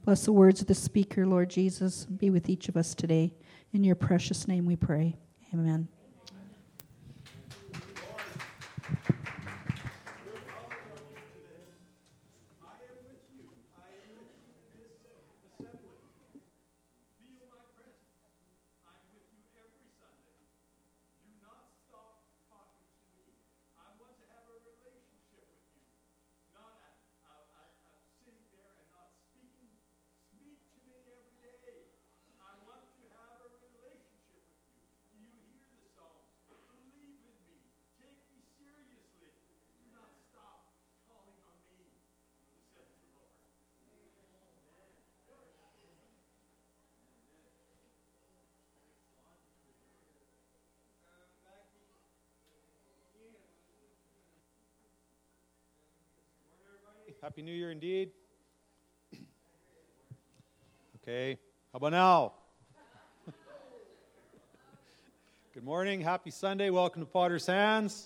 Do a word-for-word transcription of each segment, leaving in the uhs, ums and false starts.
Bless the words of the speaker, Lord Jesus. Be with each of us today. In your precious name we pray. Amen. Happy New Year indeed. Okay, how about now? Good morning, happy Sunday, welcome to Potter's Hands.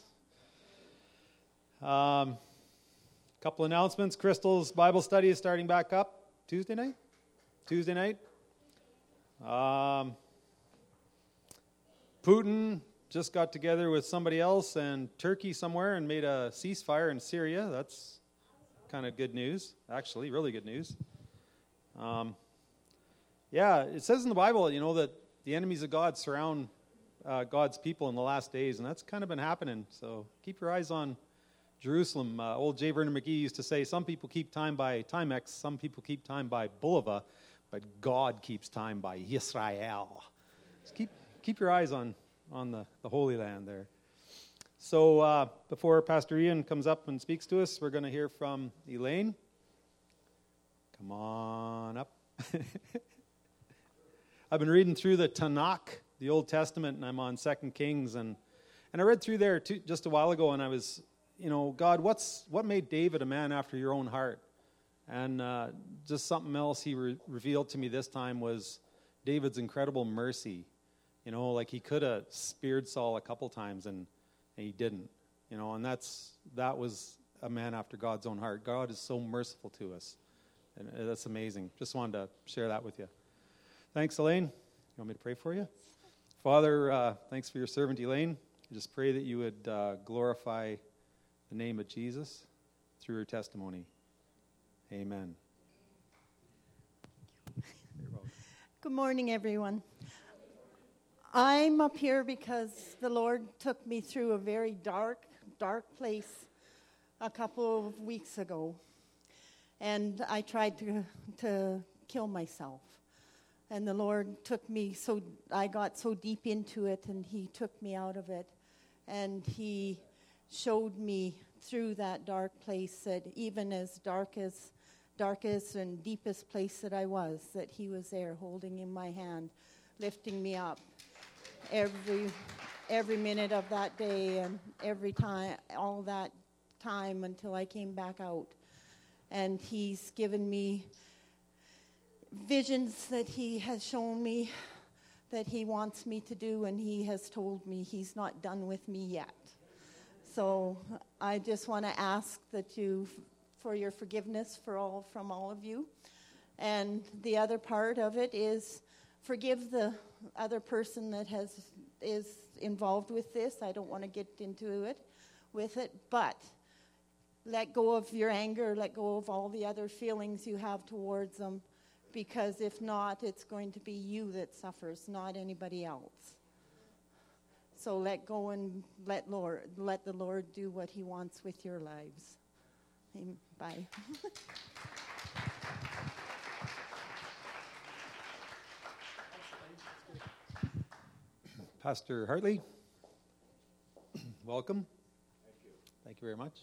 Um, couple announcements. Crystal's Bible study is starting back up Tuesday night. Tuesday night. Um, Putin just got together with somebody else and Turkey somewhere and made a ceasefire in Syria. That's kind of good news, actually, really good news. Um, yeah, it says in the Bible, you know, that the enemies of God surround uh, God's people in the last days, and that's kind of been happening. So keep your eyes on Jerusalem. Uh, old J. Vernon McGee used to say, some people keep time by Timex, some people keep time by Bulova, but God keeps time by Yisrael. Just keep keep your eyes on, on the, the Holy Land there. So uh, before Pastor Ian comes up and speaks to us, we're going to hear from Elaine. Come on up. I've been reading through the Tanakh, the Old Testament, and I'm on Second Kings, and and I read through there too, just a while ago, and I was, you know, God, what's what made David a man after your own heart? And uh, just something else he re- revealed to me this time was David's incredible mercy. You know, like he could have speared Saul a couple times, and And he didn't, you know, and that's that was a man after God's own heart. God is so merciful to us, and that's amazing. Just wanted to share that with you. Thanks, Elaine. You want me to pray for you? Father, uh, thanks for your servant, Elaine. I just pray that you would uh, glorify the name of Jesus through her testimony. Amen. Good morning, everyone. I'm up here because the Lord took me through a very dark, dark place a couple of weeks ago. And I tried to to kill myself. And the Lord took me so, I got so deep into it, and He took me out of it. And He showed me through that dark place that even as dark as, darkest and deepest place that I was, that He was there holding in my hand, lifting me up. Every every minute of that day and every time, all that time until I came back out. And He's given me visions that He has shown me that He wants me to do, and He has told me He's not done with me yet. So I just want to ask that you, for your forgiveness for all from all of you. And the other part of it is forgive the other person that has is involved with this. I don't want to get into it with it, but let go of your anger, let go of all the other feelings you have towards them, because if not, it's going to be you that suffers, not anybody else. So let go and let Lord, let the Lord do what He wants with your lives. Bye. Pastor Hartley, welcome. Thank you. Thank you very much.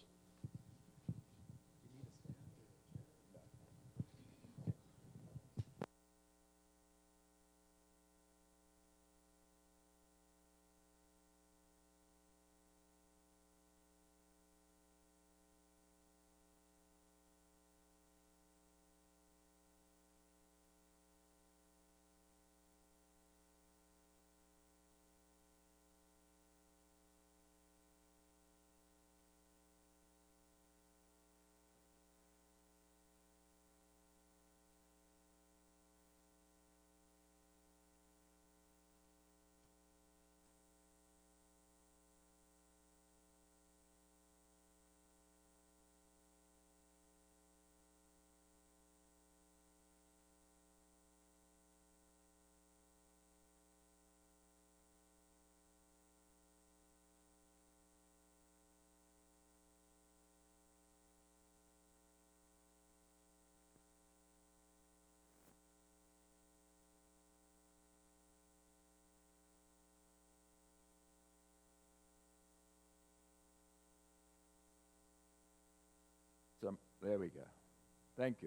Some, there we go. Thank you.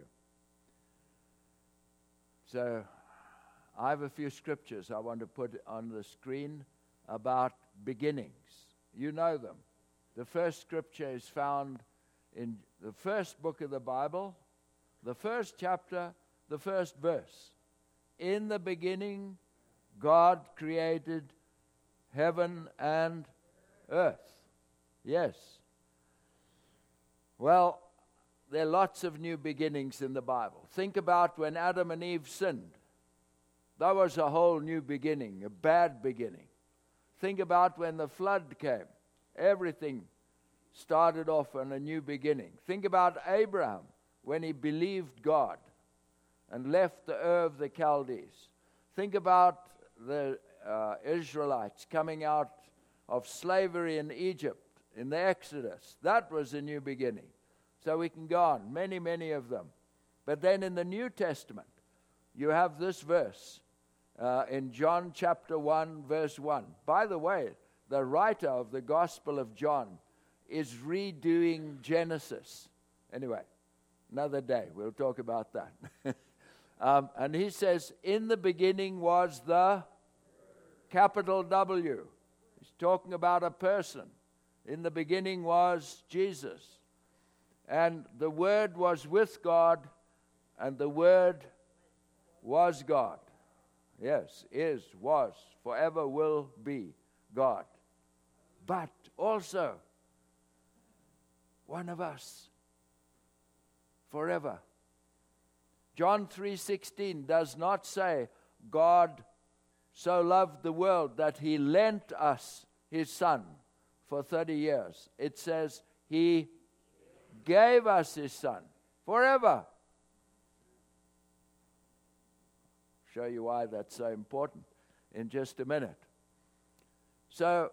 So I have a few scriptures I want to put on the screen about beginnings. You know them. The first scripture is found in the first book of the Bible, the first chapter, the first verse. In the beginning, God created heaven and earth. Yes. Well, there are lots of new beginnings in the Bible. Think about when Adam and Eve sinned. That was a whole new beginning, a bad beginning. Think about when the flood came. Everything started off on a new beginning. Think about Abraham when he believed God and left the Ur of the Chaldees. Think about the uh, Israelites coming out of slavery in Egypt, in the Exodus. That was a new beginning. So we can go on, many, many of them. But then in the New Testament, you have this verse uh, in John chapter one, verse one. By the way, the writer of the Gospel of John is redoing Genesis. Anyway, another day, we'll talk about that. um, and he says, in the beginning was the capital W. He's talking about a person. In the beginning was Jesus. And the Word was with God, and the Word was God. Yes, is, was, forever will be God. But also one of us forever. John three sixteen does not say God so loved the world that he lent us his Son for thirty years. It says he gave us his Son forever. Show you why that's so important in just a minute. So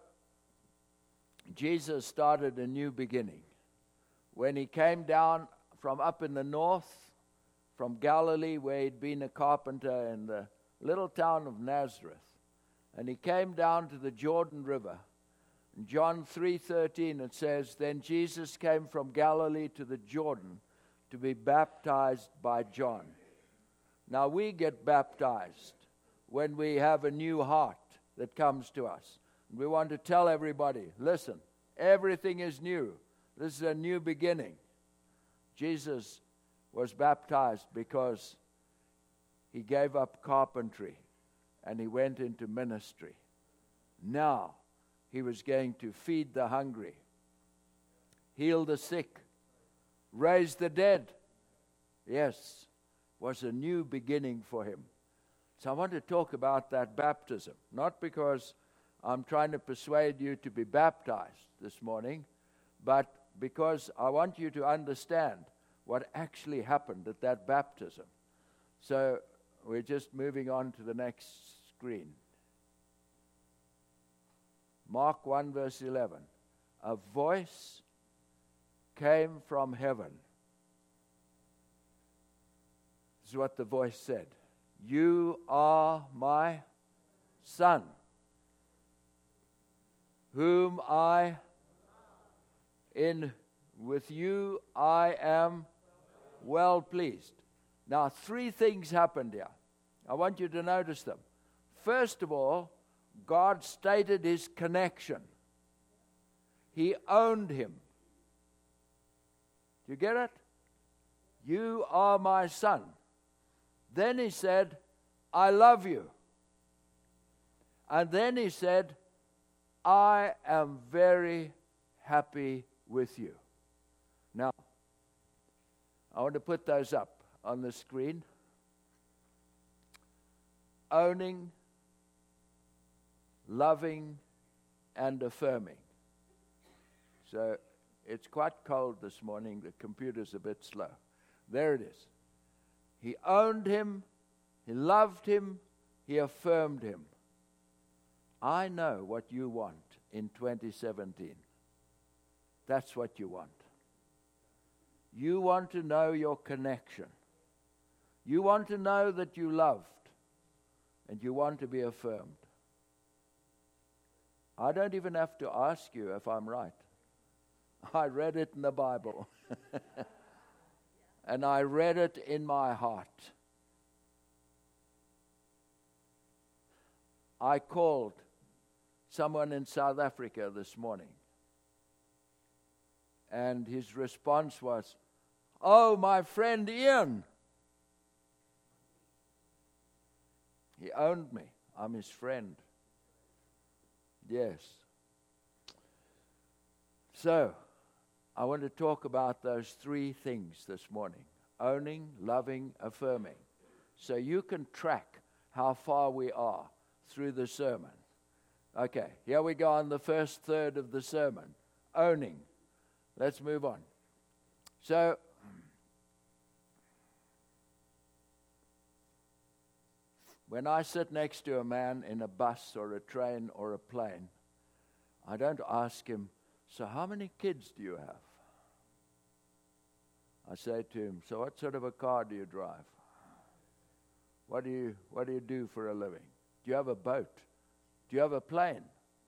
Jesus started a new beginning when he came down from up in the north, from Galilee, where he'd been a carpenter in the little town of Nazareth. And he came down to the Jordan River. In John three thirteen it says, then Jesus came from Galilee to the Jordan to be baptized by John. Now we get baptized when we have a new heart that comes to us. We want to tell everybody, listen, everything is new. This is a new beginning. Jesus was baptized because he gave up carpentry and he went into ministry. Now he was going to feed the hungry, heal the sick, raise the dead. Yes, was a new beginning for him. So I want to talk about that baptism, not because I'm trying to persuade you to be baptized this morning, but because I want you to understand what actually happened at that baptism. So we're just moving on to the next screen. Mark one verse eleven. A voice came from heaven. This is what the voice said. You are my Son, whom I, in with you I am well pleased. Now, three things happened here. I want you to notice them. First of all, God stated his connection. He owned him. Do you get it? You are my Son. Then he said, I love you. And then he said, I am very happy with you. Now, I want to put those up on the screen. Owning, loving, and affirming. So it's quite cold this morning. The computer's a bit slow. There it is. He owned him, he loved him, he affirmed him. I know what you want in twenty seventeen. That's what you want. You want to know your connection. You want to know that you loved, and you want to be affirmed. I don't even have to ask you if I'm right. I read it in the Bible. and I read it in my heart. I called someone in South Africa this morning, and his response was, "Oh, my friend Ian." He owned me. I'm his friend. Yes. So, I want to talk about those three things this morning: owning, loving, affirming. So you can track how far we are through the sermon. Okay, here we go on the first third of the sermon. Owning. Let's move on. So, when I sit next to a man in a bus or a train or a plane, I don't ask him, "So how many kids do you have?" I say to him, "So what sort of a car do you drive? What do you what do you do for a living? Do you have a boat? Do you have a plane?"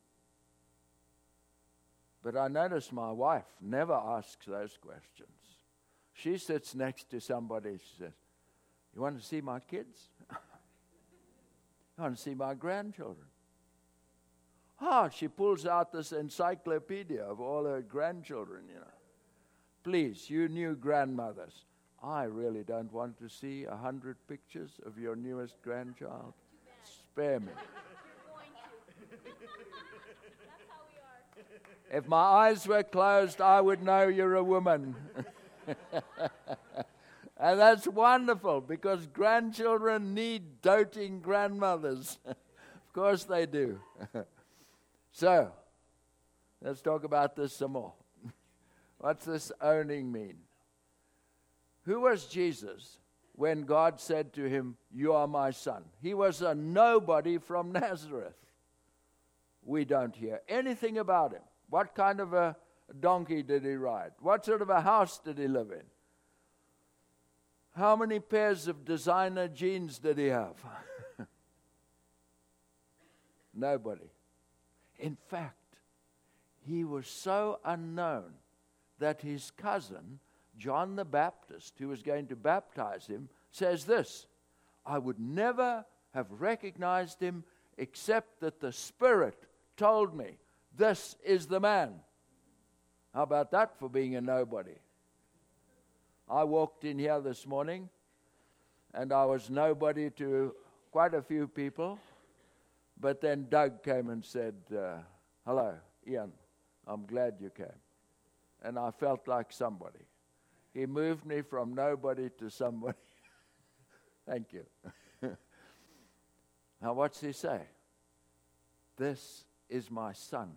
But I notice my wife never asks those questions. She sits next to somebody, she says, "You want to see my kids? You want to see my grandchildren?" Ah, she pulls out this encyclopedia of all her grandchildren, you know. Please, you new grandmothers, I really don't want to see a hundred pictures of your newest grandchild. Spare me. If my eyes were closed, I would know you're a woman. And that's wonderful, because grandchildren need doting grandmothers. Of course they do. So, let's talk about this some more. What's this owning mean? Who was Jesus when God said to him, "You are my son"? He was a nobody from Nazareth. We don't hear anything about him. What kind of a donkey did he ride? What sort of a house did he live in? How many pairs of designer jeans did he have? Nobody. In fact, he was so unknown that his cousin, John the Baptist, who was going to baptize him, says this: "I would never have recognized him except that the Spirit told me, this is the man." How about that for being a nobody? I walked in here this morning, and I was nobody to quite a few people. But then Doug came and said, uh, "Hello, Ian, I'm glad you came." And I felt like somebody. He moved me from nobody to somebody. Thank you. Now what's he say? "This is my son."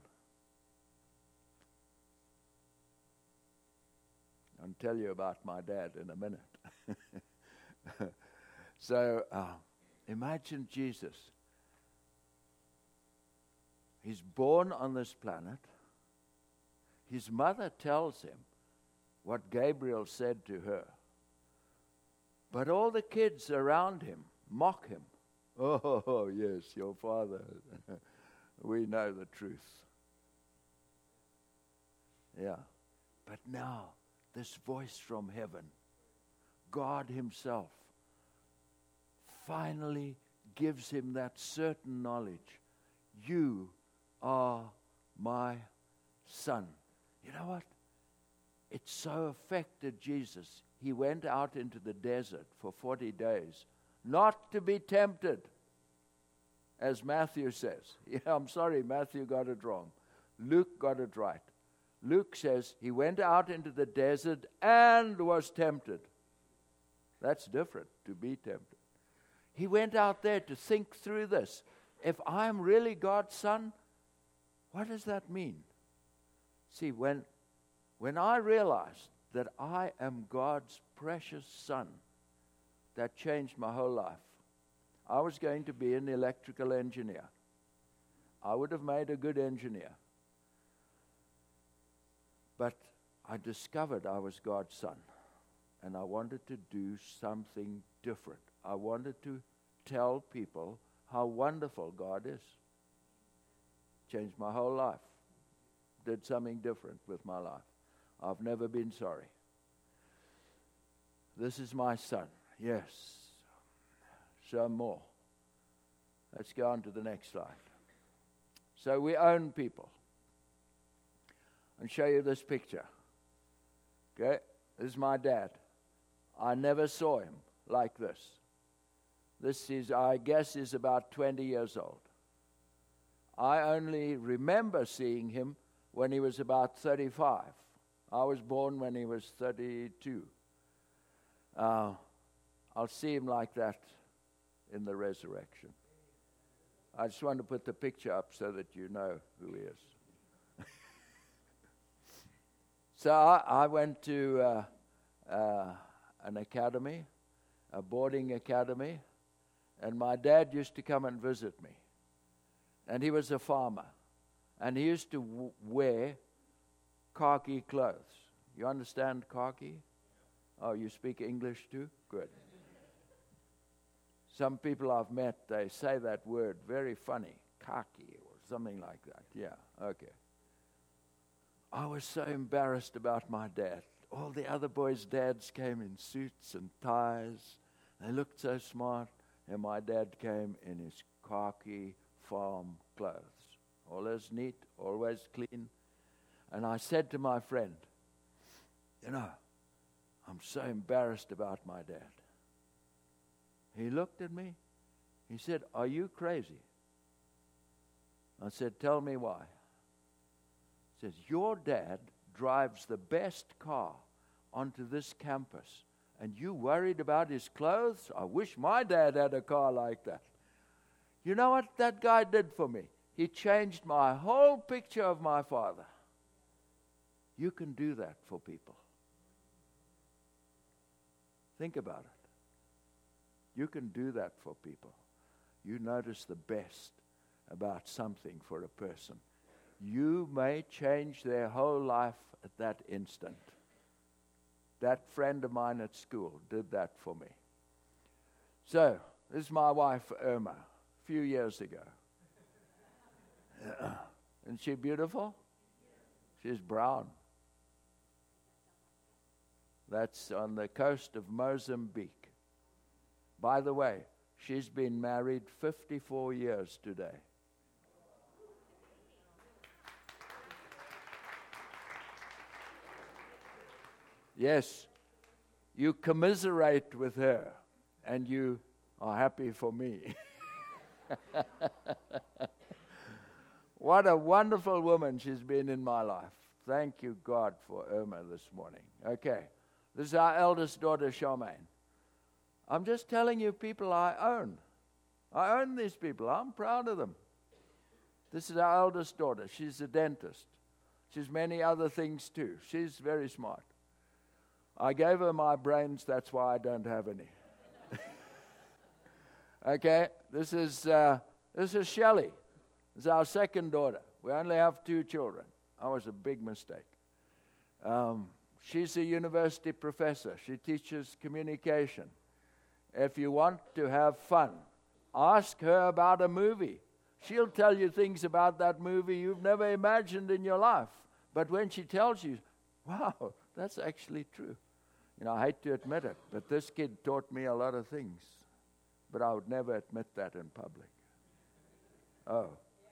I'll tell you about my dad in a minute. So, uh, imagine Jesus. He's born on this planet. His mother tells him what Gabriel said to her. But all the kids around him mock him. "Oh, yes, your father. We know the truth." Yeah. But now, this voice from heaven, God himself, finally gives him that certain knowledge. "You are my son." You know what? It so affected Jesus. He went out into the desert for forty days, not to be tempted, as Matthew says. Yeah, I'm sorry, Matthew got it wrong. Luke got it right. Luke says he went out into the desert and was tempted. That's different, to be tempted. He went out there to think through this. If I'm really God's son, what does that mean? See, when, when I realized that I am God's precious son, that changed my whole life. I was going to be an electrical engineer. I would have made a good engineer. But I discovered I was God's son, and I wanted to do something different. I wanted to tell people how wonderful God is. Changed my whole life. Did something different with my life. I've never been sorry. This is my son. Yes. Show more. Let's go on to the next slide. So we own people. I'll show you this picture. Okay? This is my dad. I never saw him like this. This is, I guess, is about twenty years old. I only remember seeing him when he was about thirty-five. I was born when he was thirty-two. Uh, I'll see him like that in the resurrection. I just want to put the picture up so that you know who he is. So I, I went to uh, uh, an academy, a boarding academy, and my dad used to come and visit me. And he was a farmer, and he used to w- wear khaki clothes. You understand khaki? Oh, you speak English too? Good. Some people I've met, they say that word very funny, khaki or something like that. Yeah, okay. I was so embarrassed about my dad. All the other boys' dads came in suits and ties. They looked so smart. And my dad came in his khaki farm clothes. Always neat, always clean. And I said to my friend, you know, I'm so embarrassed about my dad. He looked at me. He said, are you crazy? I said, tell me why. He says, your dad drives the best car onto this campus, and you worried about his clothes? I wish my dad had a car like that. You know what that guy did for me? He changed my whole picture of my father. You can do that for people. Think about it. You can do that for people. You notice the best about something for a person. You may change their whole life at that instant. That friend of mine at school did that for me. So, this is my wife, Irma, a few years ago. Isn't she beautiful? She's brown. That's on the coast of Mozambique. By the way, she's been married fifty-four years today. Yes, you commiserate with her, and you are happy for me. What a wonderful woman she's been in my life. Thank you, God, for Irma this morning. Okay, this is our eldest daughter, Charmaine. I'm just telling you people I own. I own these people. I'm proud of them. This is our eldest daughter. She's a dentist. She's many other things too. She's very smart. I gave her my brains, that's why I don't have any. Okay, this is uh, this is Shelley. This is our second daughter. We only have two children. That was a big mistake. Um, she's a university professor. She teaches communication. If you want to have fun, ask her about a movie. She'll tell you things about that movie you've never imagined in your life. But when she tells you, wow, that's actually true. You know, I hate to admit it, but this kid taught me a lot of things. But I would never admit that in public. Oh.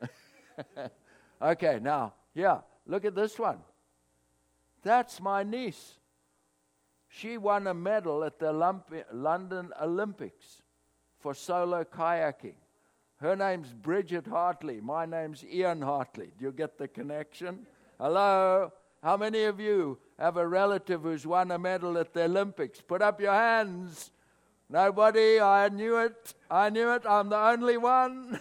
Okay, now, yeah, look at this one. That's my niece. She won a medal at the Olympi- London Olympics for solo kayaking. Her name's Bridget Hartley. My name's Ian Hartley. Do you get the connection? Hello? How many of you have a relative who's won a medal at the Olympics? Put up your hands. Nobody? I knew it. I knew it. I'm the only one.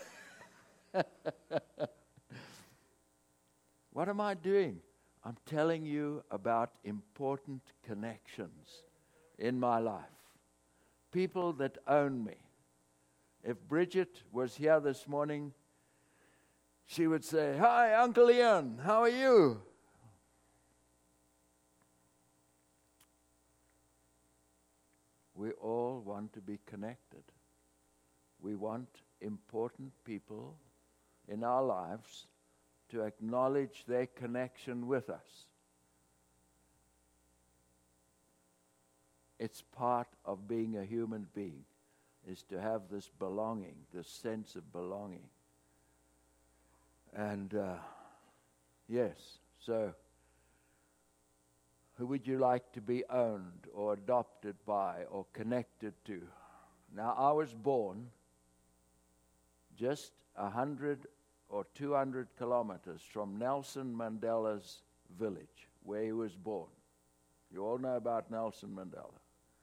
What am I doing? I'm telling you about important connections in my life. People that own me. If Bridget was here this morning, she would say, "Hi, Uncle Ian, how are you?" We all want to be connected. We want important people in our lives to acknowledge their connection with us. It's part of being a human being, is to have this belonging, this sense of belonging. And uh, yes, so who would you like to be owned or adopted by or connected to? Now, I was born just a hundred or two hundred kilometers from Nelson Mandela's village, where he was born. You all know about Nelson Mandela.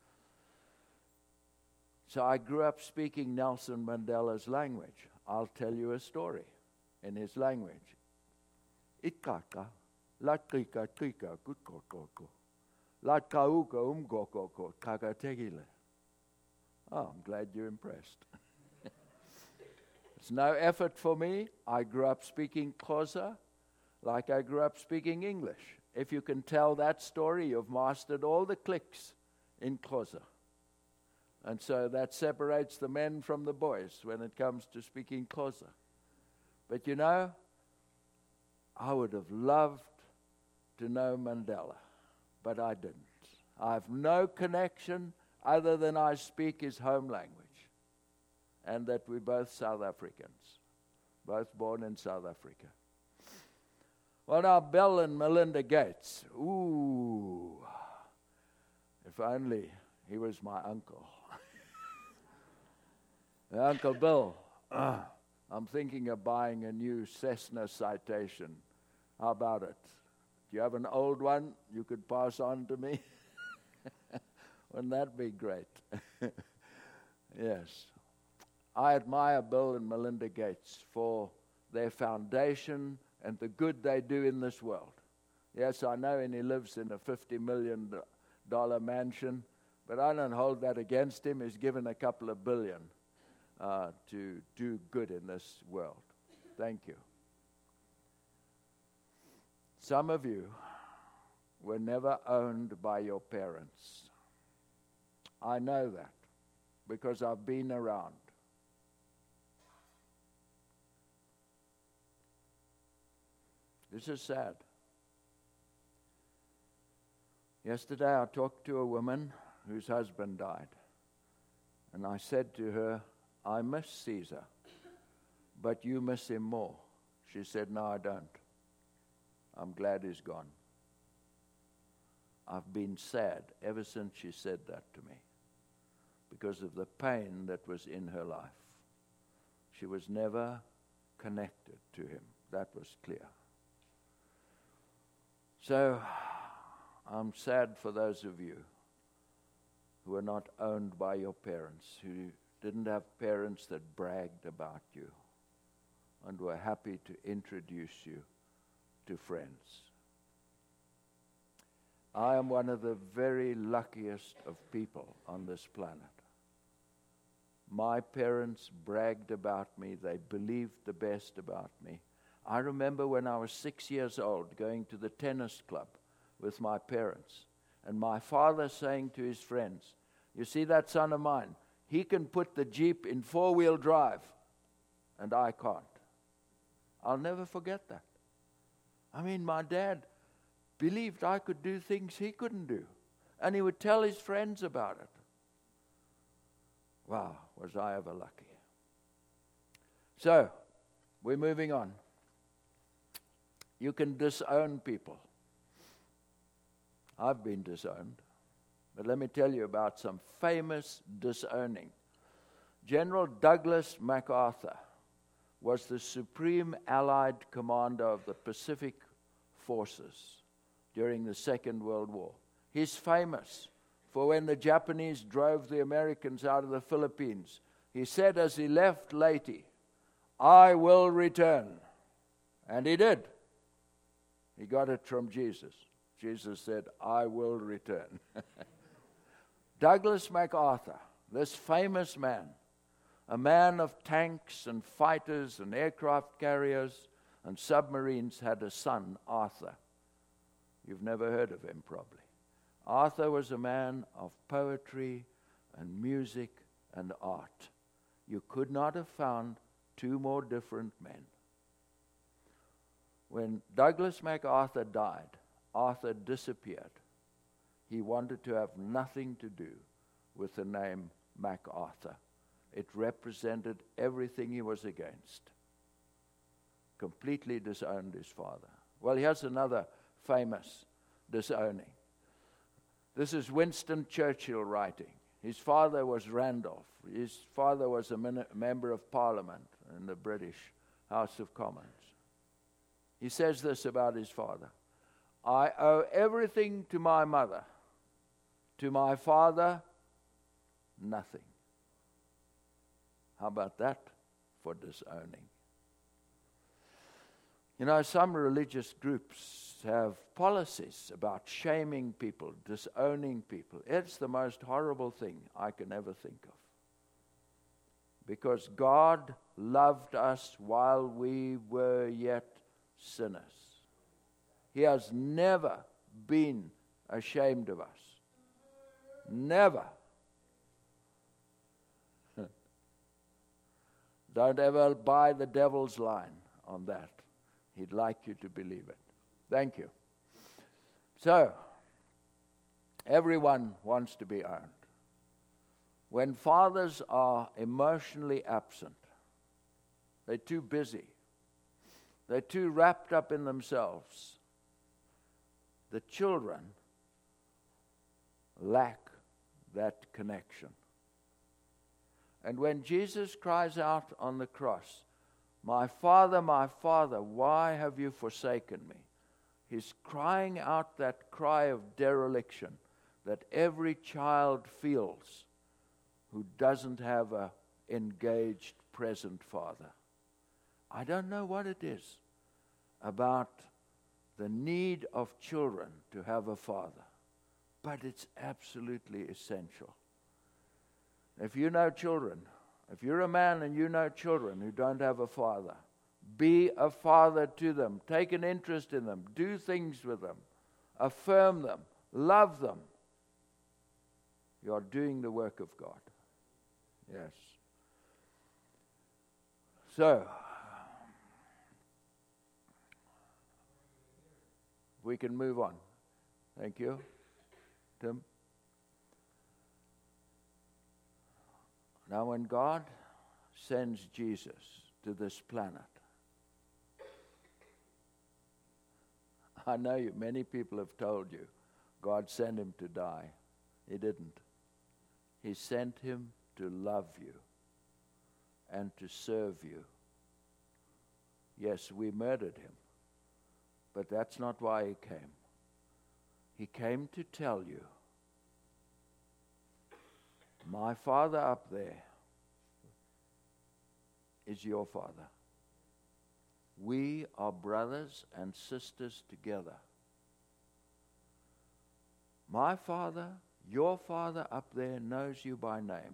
So I grew up speaking Nelson Mandela's language. I'll tell you a story in his language. Ikaka, latrika trika kutkokoko, latkauka umgokoko kakategile. Oh, I'm glad you're impressed. It's no effort for me. I grew up speaking Xhosa like I grew up speaking English. If you can tell that story, you've mastered all the clicks in Xhosa. And so that separates the men from the boys when it comes to speaking Xhosa. But you know, I would have loved to know Mandela, but I didn't. I have no connection other than I speak his home language, and that we're both South Africans, both born in South Africa. Well, now, Bill and Melinda Gates. Ooh, if only he was my uncle. Uncle Bill, uh, I'm thinking of buying a new Cessna Citation. How about it? Do you have an old one you could pass on to me? Wouldn't that be great? Yes. I admire Bill and Melinda Gates for their foundation and the good they do in this world. Yes, I know, and he lives in a fifty million dollars mansion, but I don't hold that against him. He's given a couple of billion uh, to do good in this world. Thank you. Some of you were never owned by your parents. I know that because I've been around. This is sad. Yesterday I talked to a woman whose husband died, and I said to her, I miss Caesar, but you miss him more. She said, no, I don't. I'm glad he's gone. I've been sad ever since she said that to me because of the pain that was in her life. She was never connected to him. That was clear. So I'm sad for those of you who are not owned by your parents, who didn't have parents that bragged about you and were happy to introduce you to friends. I am one of the very luckiest of people on this planet. My parents bragged about me. They believed the best about me. I remember when I was six years old going to the tennis club with my parents, and my father saying to his friends, you see that son of mine? He can put the Jeep in four-wheel drive, and I can't. I'll never forget that. I mean, my dad believed I could do things he couldn't do, and he would tell his friends about it. Wow, was I ever lucky. So, we're moving on. You can disown people. I've been disowned. But let me tell you about some famous disowning. General Douglas MacArthur was the supreme Allied commander of the Pacific forces during the Second World War. He's famous for when the Japanese drove the Americans out of the Philippines. He said as he left Leyte, I will return. And he did. He got it from Jesus. Jesus said, I will return. Douglas MacArthur, this famous man, a man of tanks and fighters and aircraft carriers and submarines, had a son, Arthur. You've never heard of him, probably. Arthur was a man of poetry and music and art. You could not have found two more different men. When Douglas MacArthur died, Arthur disappeared. he wanted to have nothing to do with the name MacArthur. It represented everything he was against. Completely disowned his father. Well, here's another famous disowning. This is Winston Churchill writing. His father was Randolph. His father was a min- member of Parliament in the British House of Commons. He says this about his father. I owe everything to my mother. To my father, nothing. How about that for disowning? You know, some religious groups have policies about shaming people, disowning people. It's the most horrible thing I can ever think of. Because God loved us while we were yet sinners. He has never been ashamed of us. Never. Don't ever buy the devil's line on that. He'd like you to believe it. Thank you. So, everyone wants to be owned. When fathers are emotionally absent, they're too busy, they're too wrapped up in themselves, the children lack that connection. And when Jesus cries out on the cross, "My Father, my Father, why have you forsaken me?" He's crying out that cry of dereliction that every child feels who doesn't have an engaged, present father. I don't know what it is about the need of children to have a father, but it's absolutely essential. If you know children, if you're a man and you know children who don't have a father, be a father to them. Take an interest in them. Do things with them. Affirm them. Love them. You are doing the work of God. Yes. So, we can move on. Thank you. Tim? Now, when God sends Jesus to this planet, I know you, many people have told you God sent him to die. He didn't. He sent him to love you and to serve you. Yes, we murdered him, but that's not why he came. He came to tell you, my Father up there is your Father. We are brothers and sisters together. My Father, your Father up there knows you by name.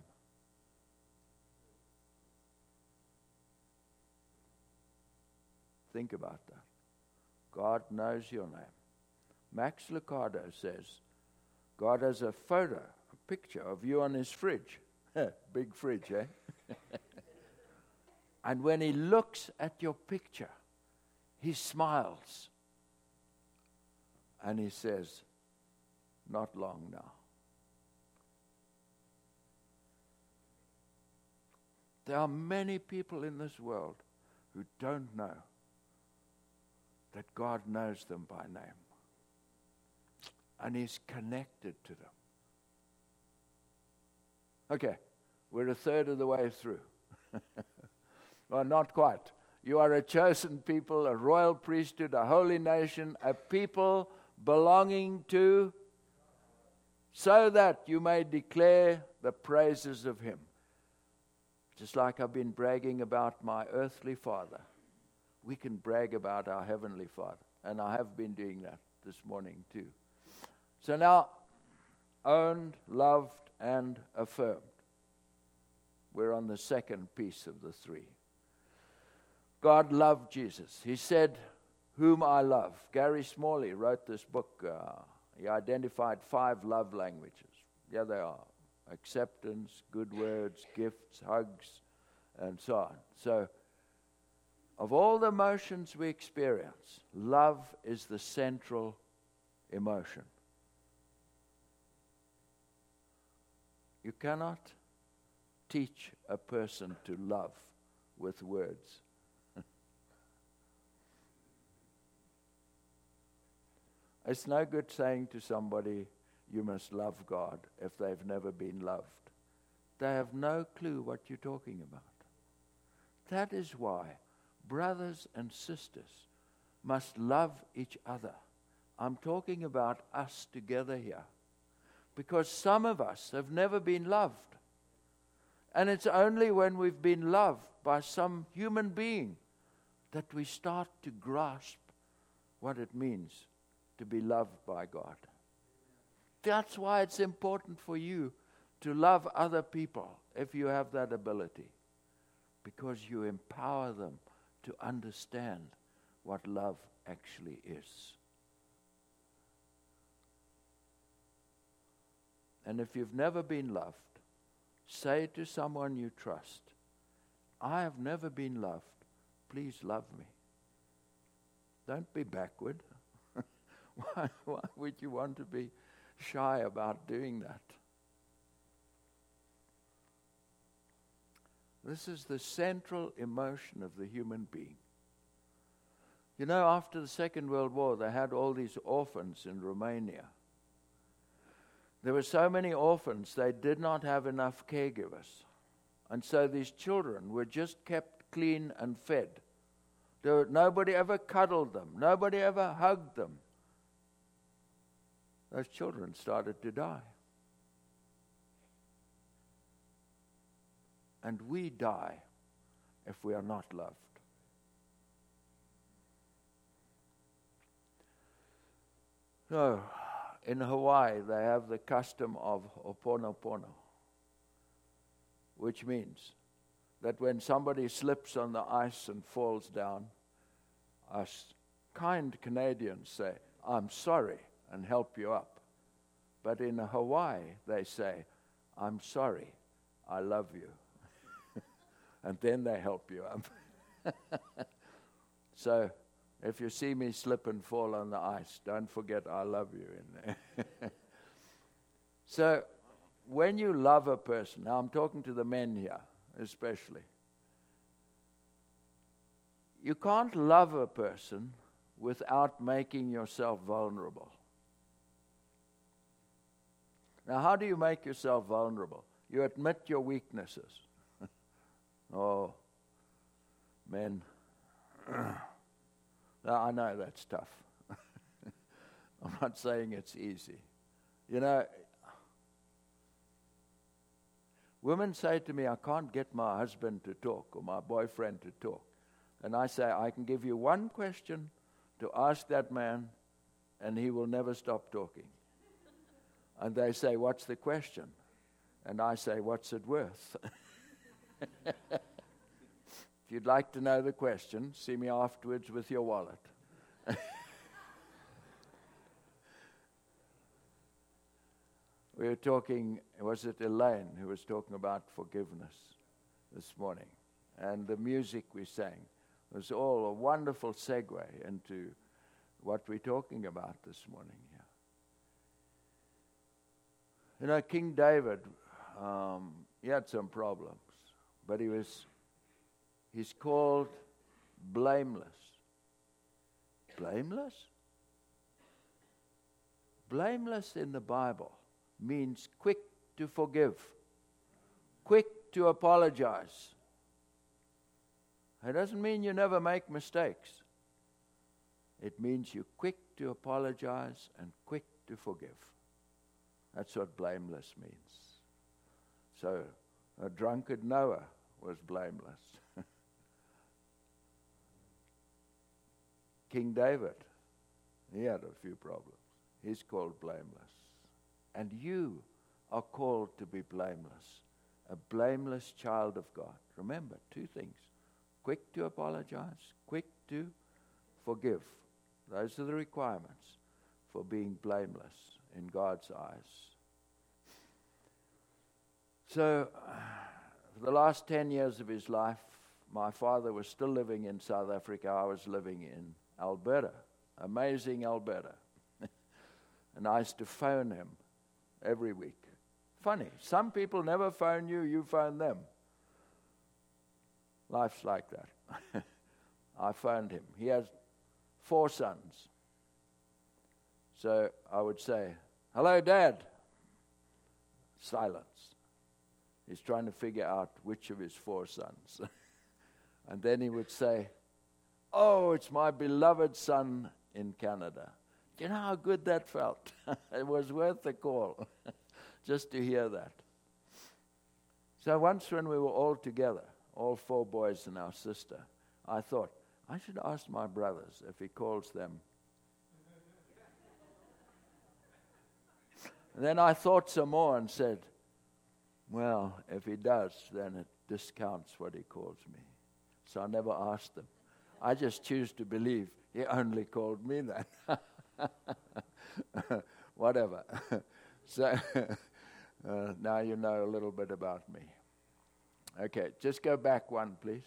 Think about that. God knows your name. Max Lucado says, God has a photo, a picture of you on his fridge. Big fridge, eh? And when he looks at your picture, he smiles. And he says, not long now. There are many people in this world who don't know that God knows them by name. And he's connected to them. Okay, we're a third of the way through. Well, not quite. You are a chosen people, a royal priesthood, a holy nation, a people belonging to, so that you may declare the praises of him. Just like I've been bragging about my earthly father, we can brag about our heavenly Father. And I have been doing that this morning too. So now, owned, loved, and affirmed. We're on the second piece of the three. God loved Jesus. He said, whom I love. Gary Smalley wrote this book. Uh, he identified five love languages. Yeah, they are. Acceptance, good words, gifts, hugs, and so on. So, of all the emotions we experience, love is the central emotion. You cannot teach a person to love with words. It's no good saying to somebody, you must love God, if they've never been loved. They have no clue what you're talking about. That is why brothers and sisters must love each other. I'm talking about us together here. Because some of us have never been loved. And it's only when we've been loved by some human being that we start to grasp what it means to be loved by God. That's why it's important for you to love other people if you have that ability. Because you empower them to understand what love actually is. And if you've never been loved, say to someone you trust, I have never been loved. Please love me. Don't be backward. why, why would you want to be shy about doing that? This is the central emotion of the human being. You know, after the Second World War, they had all these orphans in Romania. There were so many orphans, they did not have enough caregivers. And so these children were just kept clean and fed. There were, nobody ever cuddled them. Nobody ever hugged them. Those children started to die. And we die if we are not loved. So, in Hawaii, they have the custom of Ho'oponopono, which means that when somebody slips on the ice and falls down, us kind Canadians say, I'm sorry, and help you up. But in Hawaii, they say, I'm sorry, I love you. And then they help you up. So, if you see me slip and fall on the ice, don't forget I love you in there. So, when you love a person, now I'm talking to the men here especially, you can't love a person without making yourself vulnerable. Now, how do you make yourself vulnerable? You admit your weaknesses. Oh, men. Now, I know that's tough. I'm not saying it's easy. You know, women say to me, I can't get my husband to talk or my boyfriend to talk. And I say, I can give you one question to ask that man, and he will never stop talking. And they say, what's the question? And I say, what's it worth? If you'd like to know the question, see me afterwards with your wallet. We were talking, was it Elaine who was talking about forgiveness this morning? And the music we sang was all a wonderful segue into what we're talking about this morning here. You know, King David, um, he had some problems, but he was, he's called blameless. Blameless? Blameless in the Bible means quick to forgive, quick to apologize. It doesn't mean you never make mistakes. It means you're quick to apologize and quick to forgive. That's what blameless means. So, a drunkard Noah was blameless. King David, he had a few problems. He's called blameless. And you are called to be blameless. A blameless child of God. Remember, two things. Quick to apologize, quick to forgive. Those are the requirements for being blameless in God's eyes. So, for the last ten years of his life, my father was still living in South Africa. I was living in Alberta. Amazing Alberta. And I used to phone him every week. funny. Some people never phone you, you phone them. Life's like that. I phoned him. He has four sons. So I would say, hello, Dad. Silence. He's trying to figure out which of his four sons. And then he would say, oh, it's my beloved son in Canada. Do you know how good that felt? It was worth the call just to hear that. So once when we were all together, all four boys and our sister, I thought, I should ask my brothers if he calls them. And then I thought some more and said, well, if he does, then it discounts what he calls me. So I never asked them. I just choose to believe he only called me that. Whatever. So uh, now you know a little bit about me. Okay, just go back one, please.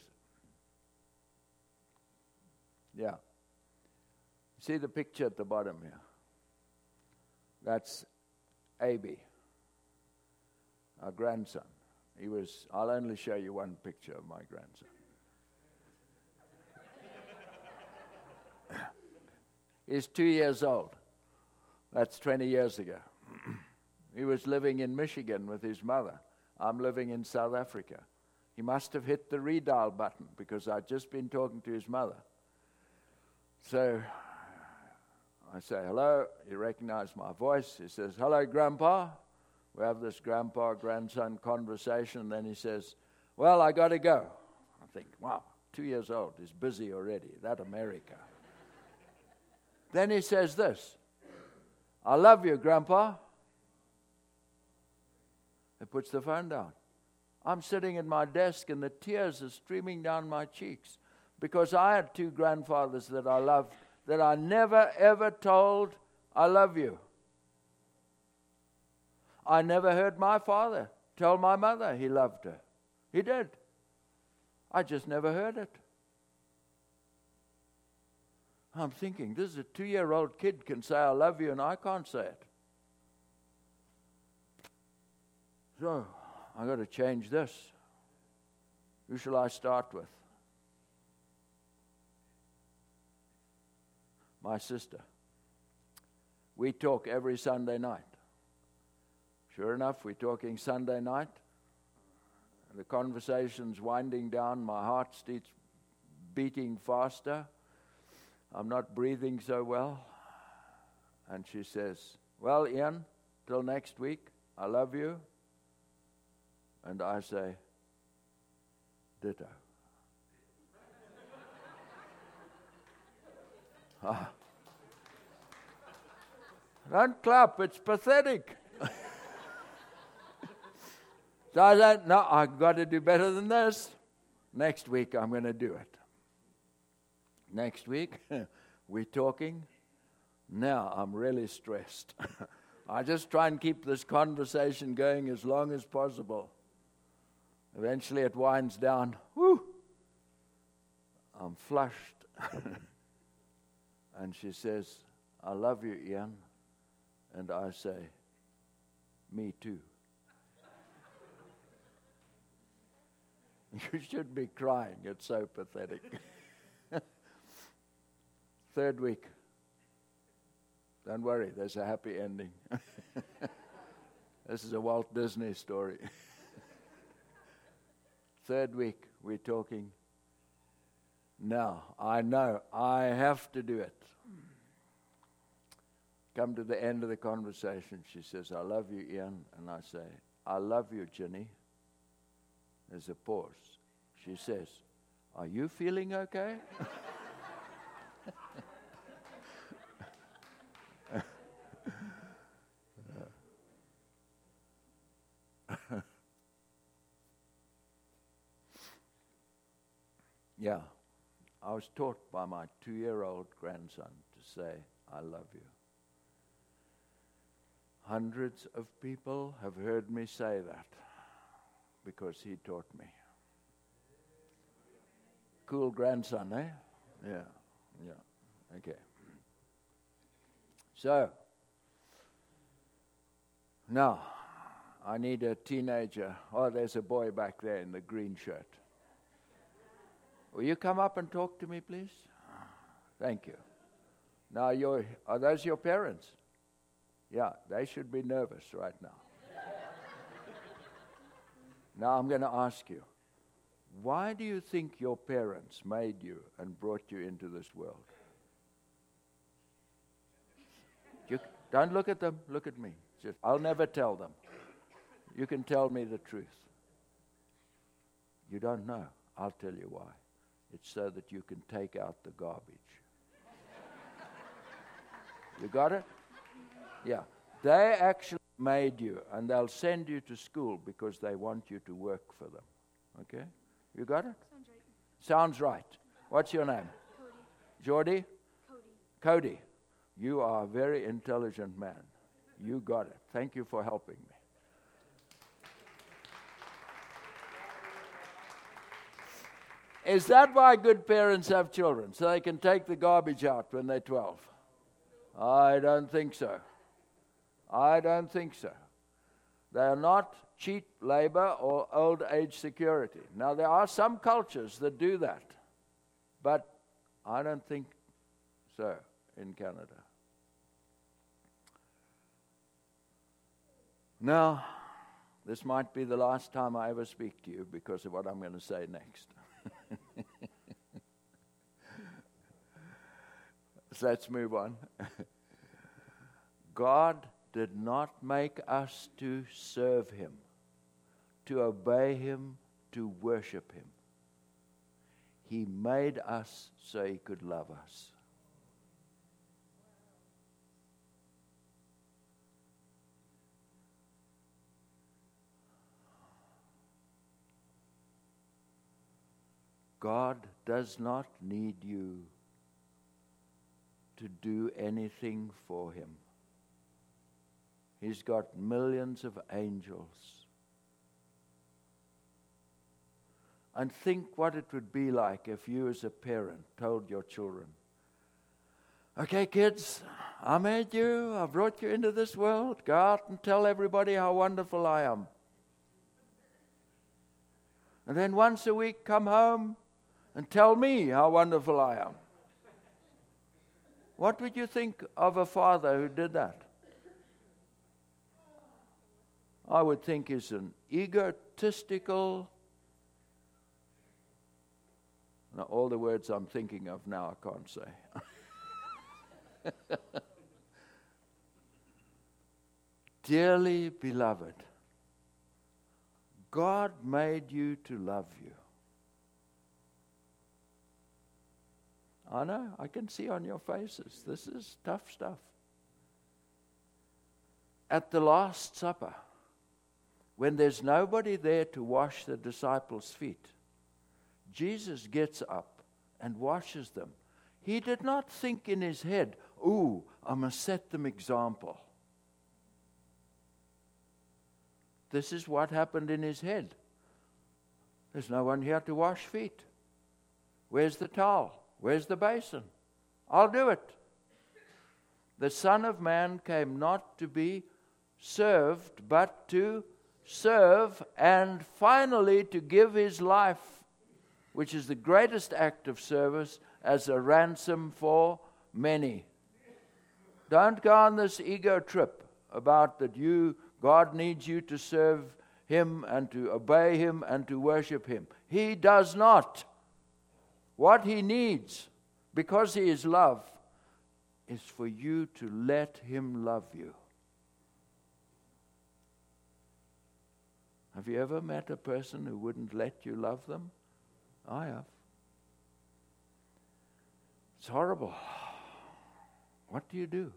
Yeah. See the picture at the bottom here? That's Abi, our grandson. He was, I'll only show you one picture of my grandson. He's two years old. That's twenty years ago. He was living in Michigan with his mother. I'm living in South Africa. He must have hit the redial button because I'd just been talking to his mother. So I say, hello. He recognized my voice. He says, hello, Grandpa. We have this grandpa-grandson conversation. And then he says, well, I got to go. I think, wow, two years old. He's busy already. That America. Then he says this, I love you, Grandpa. He puts the phone down. I'm sitting at my desk and the tears are streaming down my cheeks because I had two grandfathers that I loved that I never ever told I love you. I never heard my father tell my mother he loved her. He did. I just never heard it. I'm thinking, this is a two-year-old kid can say I love you and I can't say it. So, I got to change this. Who shall I start with? My sister. We talk every Sunday night. Sure enough, we're talking Sunday night. The conversation's winding down. My heart starts beating faster. I'm not breathing so well. And she says, well, Ian, till next week, I love you. And I say, ditto. ah. Don't clap, it's pathetic. So I said, no, I've got to do better than this. Next week, I'm going to do it. Next week, we're talking. Now, I'm really stressed. I just try and keep this conversation going as long as possible. Eventually, it winds down. Whew! I'm flushed. And she says, I love you, Ian. And I say, me too. You should be crying. It's so pathetic. Third week. Don't worry, there's a happy ending. This is a Walt Disney story. Third week, we're talking. Now, I know I have to do it. Come to the end of the conversation. She says, I love you, Ian. And I say, I love you, Ginny. There's a pause. She says, are you feeling okay? Yeah, I was taught by my two-year-old grandson to say, I love you. Hundreds of people have heard me say that because he taught me. Cool grandson, eh? Yeah, yeah, okay. So, now, I need a teenager. Oh, there's a boy back there in the green shirt. Will you come up and talk to me, please? Thank you. Now, you're, are those your parents? Yeah, they should be nervous right now. Now, I'm going to ask you, why do you think your parents made you and brought you into this world? You, don't look at them, look at me. Just, I'll never tell them. You can tell me the truth. You don't know. I'll tell you why. It's so that you can take out the garbage. You got it? Yeah. They actually made you, and they'll send you to school because they want you to work for them. Okay? You got it? Sounds right. Sounds right. What's your name? Cody. Jordy? Cody. Cody. You are a very intelligent man. You got it. Thank you for helping me. Is that why good parents have children? So they can take the garbage out when they're twelve? I don't think so. I don't think so. They are not cheap labor or old age security. Now, there are some cultures that do that, but I don't think so in Canada. Now, this might be the last time I ever speak to you because of what I'm going to say next. So let's move on. God did not make us to serve Him, to obey Him, to worship Him. He made us so He could love us. God does not need you to do anything for Him. He's got millions of angels. And think what it would be like if you as a parent told your children, okay, kids, I made you, I brought you into this world, go out and tell everybody how wonderful I am. And then once a week come home and tell me how wonderful I am. What would you think of a father who did that? I would think he's an egotistical. Now, all the words I'm thinking of now I can't say. Dearly beloved, God made you to love you. I know, I can see on your faces, this is tough stuff. At the Last Supper, when there's nobody there to wash the disciples' feet, Jesus gets up and washes them. He did not think in his head, ooh, I must set them example. This is what happened in his head. There's no one here to wash feet. Where's the towel? Where's the basin? I'll do it. The Son of Man came not to be served, but to serve, and finally to give his life, which is the greatest act of service, as a ransom for many. Don't go on this ego trip about that you, God needs you to serve Him and to obey Him and to worship Him. He does not. What He needs, because He is love, is for you to let Him love you. Have you ever met a person who wouldn't let you love them? I have. It's horrible. What do you do?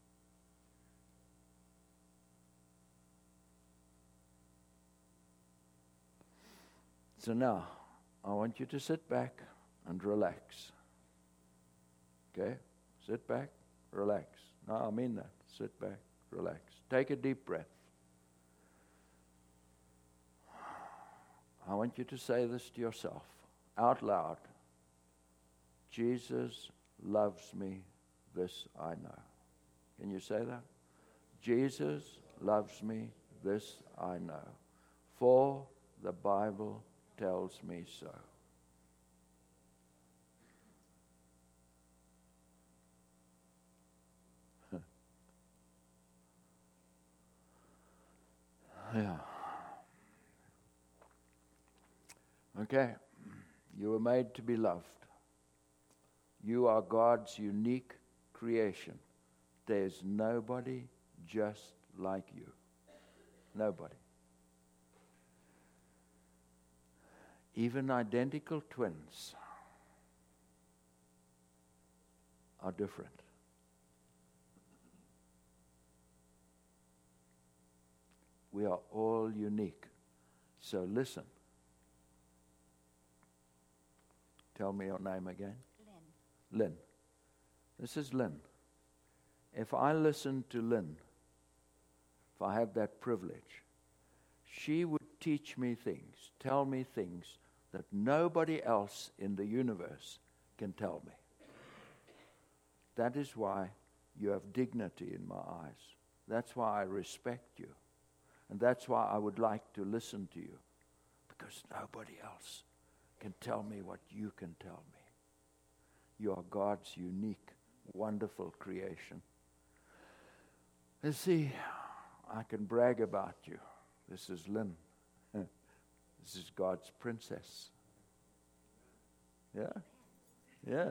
So now, I want you to sit back and relax. Okay? Sit back, relax. No, I mean that. Sit back, relax. Take a deep breath. I want you to say this to yourself out loud. Jesus loves me, this I know. Can you say that? Jesus loves me, this I know, for the Bible tells me so. Yeah. Okay. You were made to be loved. You are God's unique creation. There's nobody just like you. Nobody. Even identical twins are different. We are all unique. So listen. Tell me your name again. Lynn. Lynn. This is Lynn. If I listen to Lynn, if I have that privilege, she would teach me things, tell me things that nobody else in the universe can tell me. That is why you have dignity in my eyes. That's why I respect you. And that's why I would like to listen to you. Because nobody else can tell me what you can tell me. You are God's unique, wonderful creation. You see, I can brag about you. This is Lynn. This is God's princess. Yeah? Yes.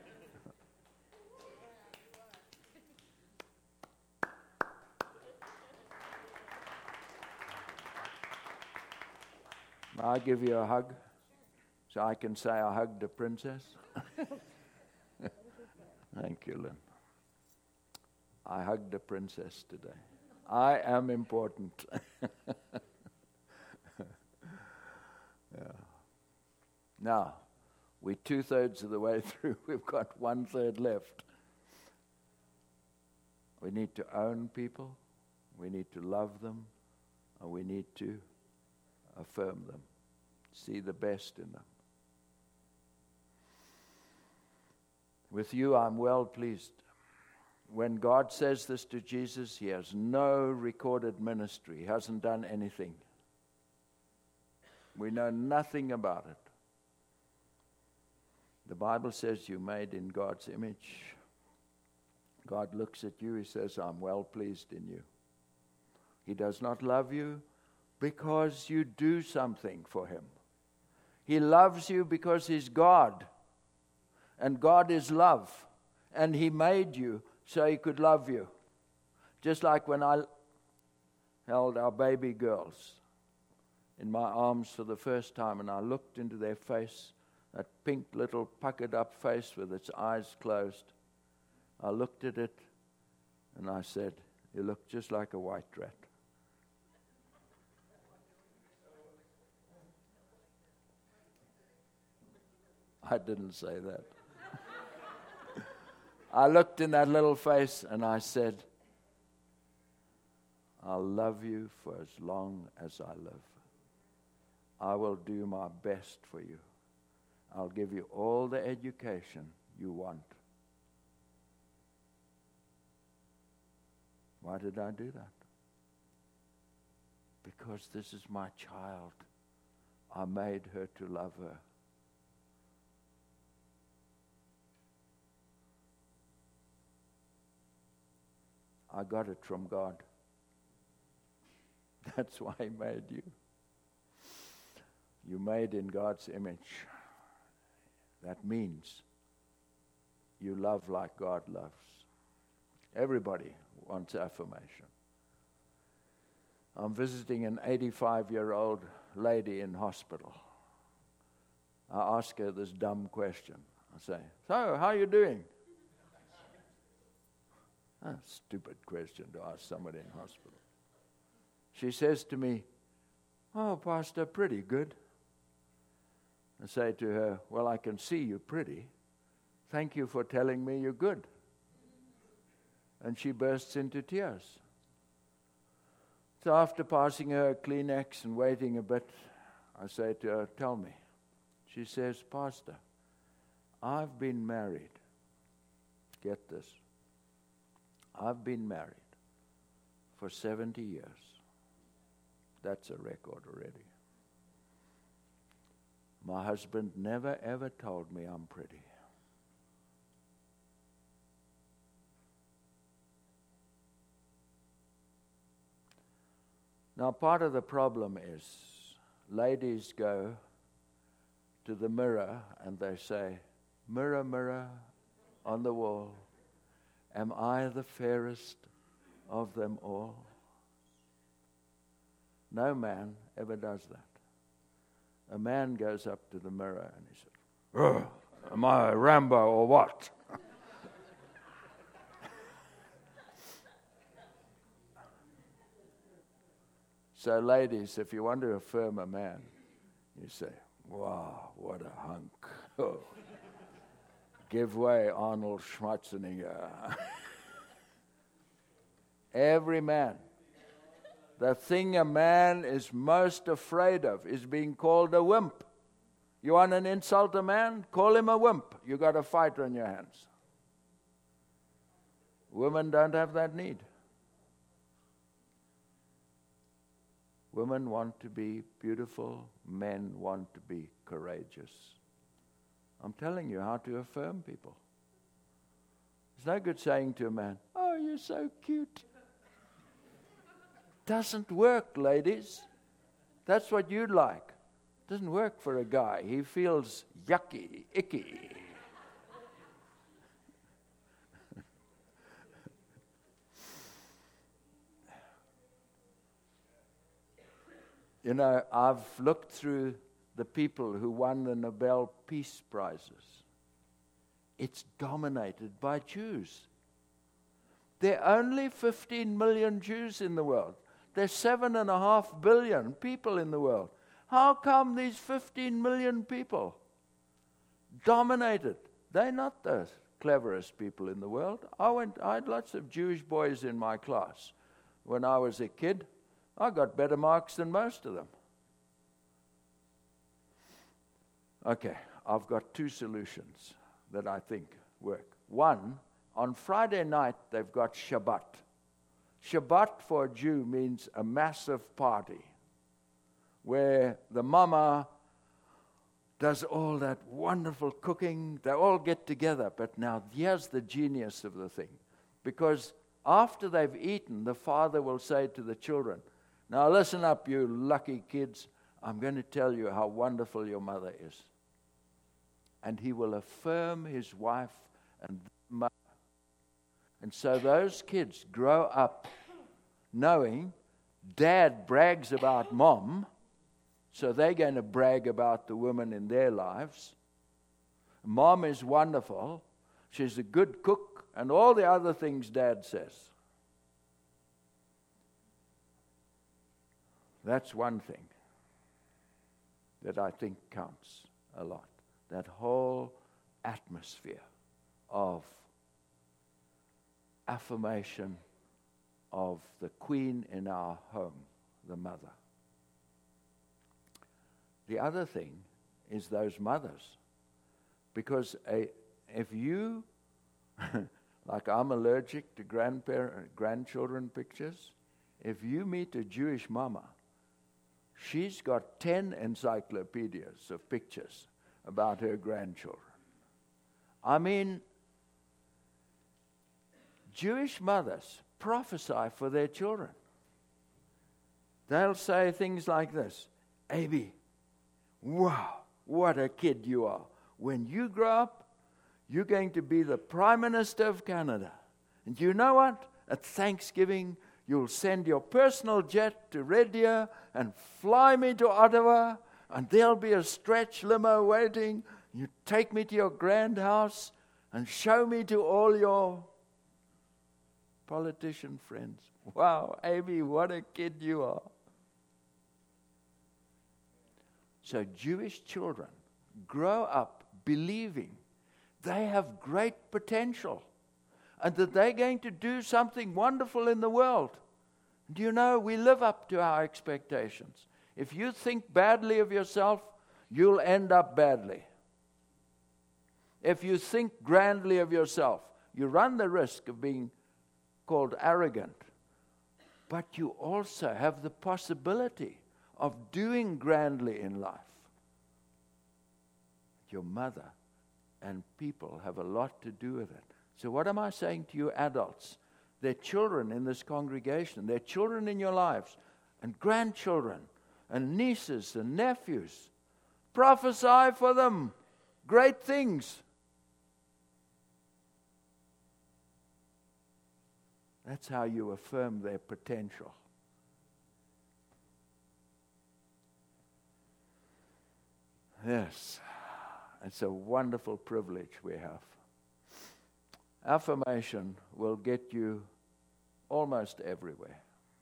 I'll give you a hug so I can say I hugged a princess. Thank you, Lynn. I hugged a princess today. I am important. Yeah. Now, we're two-thirds of the way through. We've got one-third left. We need to own people. We need to love them. And we need to affirm them. See the best in them. With you, I'm well pleased. When God says this to Jesus, he has no recorded ministry. He hasn't done anything. We know nothing about it. The Bible says you're made in God's image. God looks at you, he says, I'm well pleased in you. He does not love you because you do something for him. He loves you because he's God. And God is love. And he made you so he could love you. Just like when I held our baby girls in my arms for the first time and I looked into their face, that pink little puckered up face with its eyes closed. I looked at it and I said, you look just like a white rat. I didn't say that. I looked in that little face and I said, I'll love you for as long as I live. I will do my best for you. I'll give you all the education you want. Why did I do that? Because this is my child. I made her to love her. I got it from God. That's why he made you. You're made in God's image. That means you love like God loves. Everybody wants affirmation. I'm visiting an eighty-five-year-old lady in hospital. I ask her this dumb question. I say, so, how are you doing? A stupid question to ask somebody in hospital. She says to me, oh, Pastor, pretty good. I say to her, well, I can see you're pretty. Thank you for telling me you're good. And she bursts into tears. So after passing her a Kleenex and waiting a bit, I say to her, tell me. She says, Pastor, I've been married. Get this. I've been married for seventy years. That's a record already. My husband never ever told me I'm pretty. Now, part of the problem is ladies go to the mirror and they say, "Mirror, mirror on the wall, am I the fairest of them all?" No man ever does that. A man goes up to the mirror and he says, "Oh, am I a Rambo or what?" So ladies, if you want to affirm a man, you say, "Wow, what a hunk." Oh. Give way, Arnold Schwarzenegger. Every man. The thing a man is most afraid of is being called a wimp. You want to insult a man? Call him a wimp. You got a fight on your hands. Women don't have that need. Women want to be beautiful. Men want to be courageous. I'm telling you how to affirm people. It's no good saying to a man, "Oh, you're so cute." Doesn't work, ladies. That's what you'd like. Doesn't work for a guy. He feels yucky, icky. You know, I've looked through the people who won the Nobel Peace Prizes. It's dominated by Jews. There are only fifteen million Jews in the world. There's seven and a half billion people in the world. How come these fifteen million people dominated? They're not the cleverest people in the world. I went. I had lots of Jewish boys in my class when I was a kid. I got better marks than most of them. Okay, I've got two solutions that I think work. One, on Friday night, they've got Shabbat. Shabbat for a Jew means a massive party where the mama does all that wonderful cooking. They all get together. But now here's the genius of the thing. Because after they've eaten, the father will say to the children, "Now listen up, you lucky kids. I'm going to tell you how wonderful your mother is." And he will affirm his wife and mother. And so those kids grow up knowing dad brags about mom, so they're going to brag about the women in their lives. Mom is wonderful. She's a good cook and all the other things dad says. That's one thing that I think counts a lot. That whole atmosphere of affirmation of the queen in our home, the mother. The other thing is those mothers. Because a, if you, like I'm allergic to grandparent, grandchildren pictures, if you meet a Jewish mama, she's got ten encyclopedias of pictures about her grandchildren. I mean, Jewish mothers prophesy for their children. They'll say things like this: "Abby, wow, what a kid you are. When you grow up, you're going to be the Prime Minister of Canada. And you know what? At Thanksgiving, you'll send your personal jet to Red Deer and fly me to Ottawa, and there'll be a stretch limo waiting. You take me to your grand house and show me to all your politician friends." Wow, Amy, what a kid you are. So Jewish children grow up believing they have great potential and that they're going to do something wonderful in the world. Do you know, we live up to our expectations. If you think badly of yourself, you'll end up badly. If you think grandly of yourself, you run the risk of being called arrogant. but you also have the possibility of doing grandly in life. Your mother and people have a lot to do with it. So what am I saying to you adults? There are children in this congregation. There are children in your lives and grandchildren and nieces and nephews. Prophesy for them great things. That's how you affirm their potential. Yes, it's a wonderful privilege we have. Affirmation will get you almost everywhere.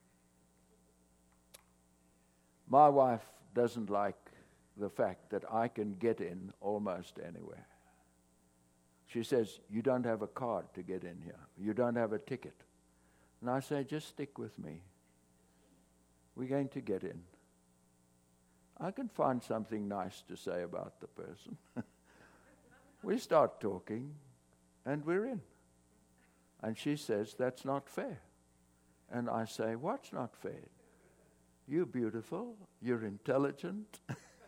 My wife doesn't like the fact that I can get in almost anywhere. She says, you don't have a card to get in here. You don't have a ticket. And I say, just stick with me. We're going to get in. I can find something nice to say about the person. We start talking, and we're in. And she says, that's not fair. And I say, what's not fair? You're beautiful. You're intelligent.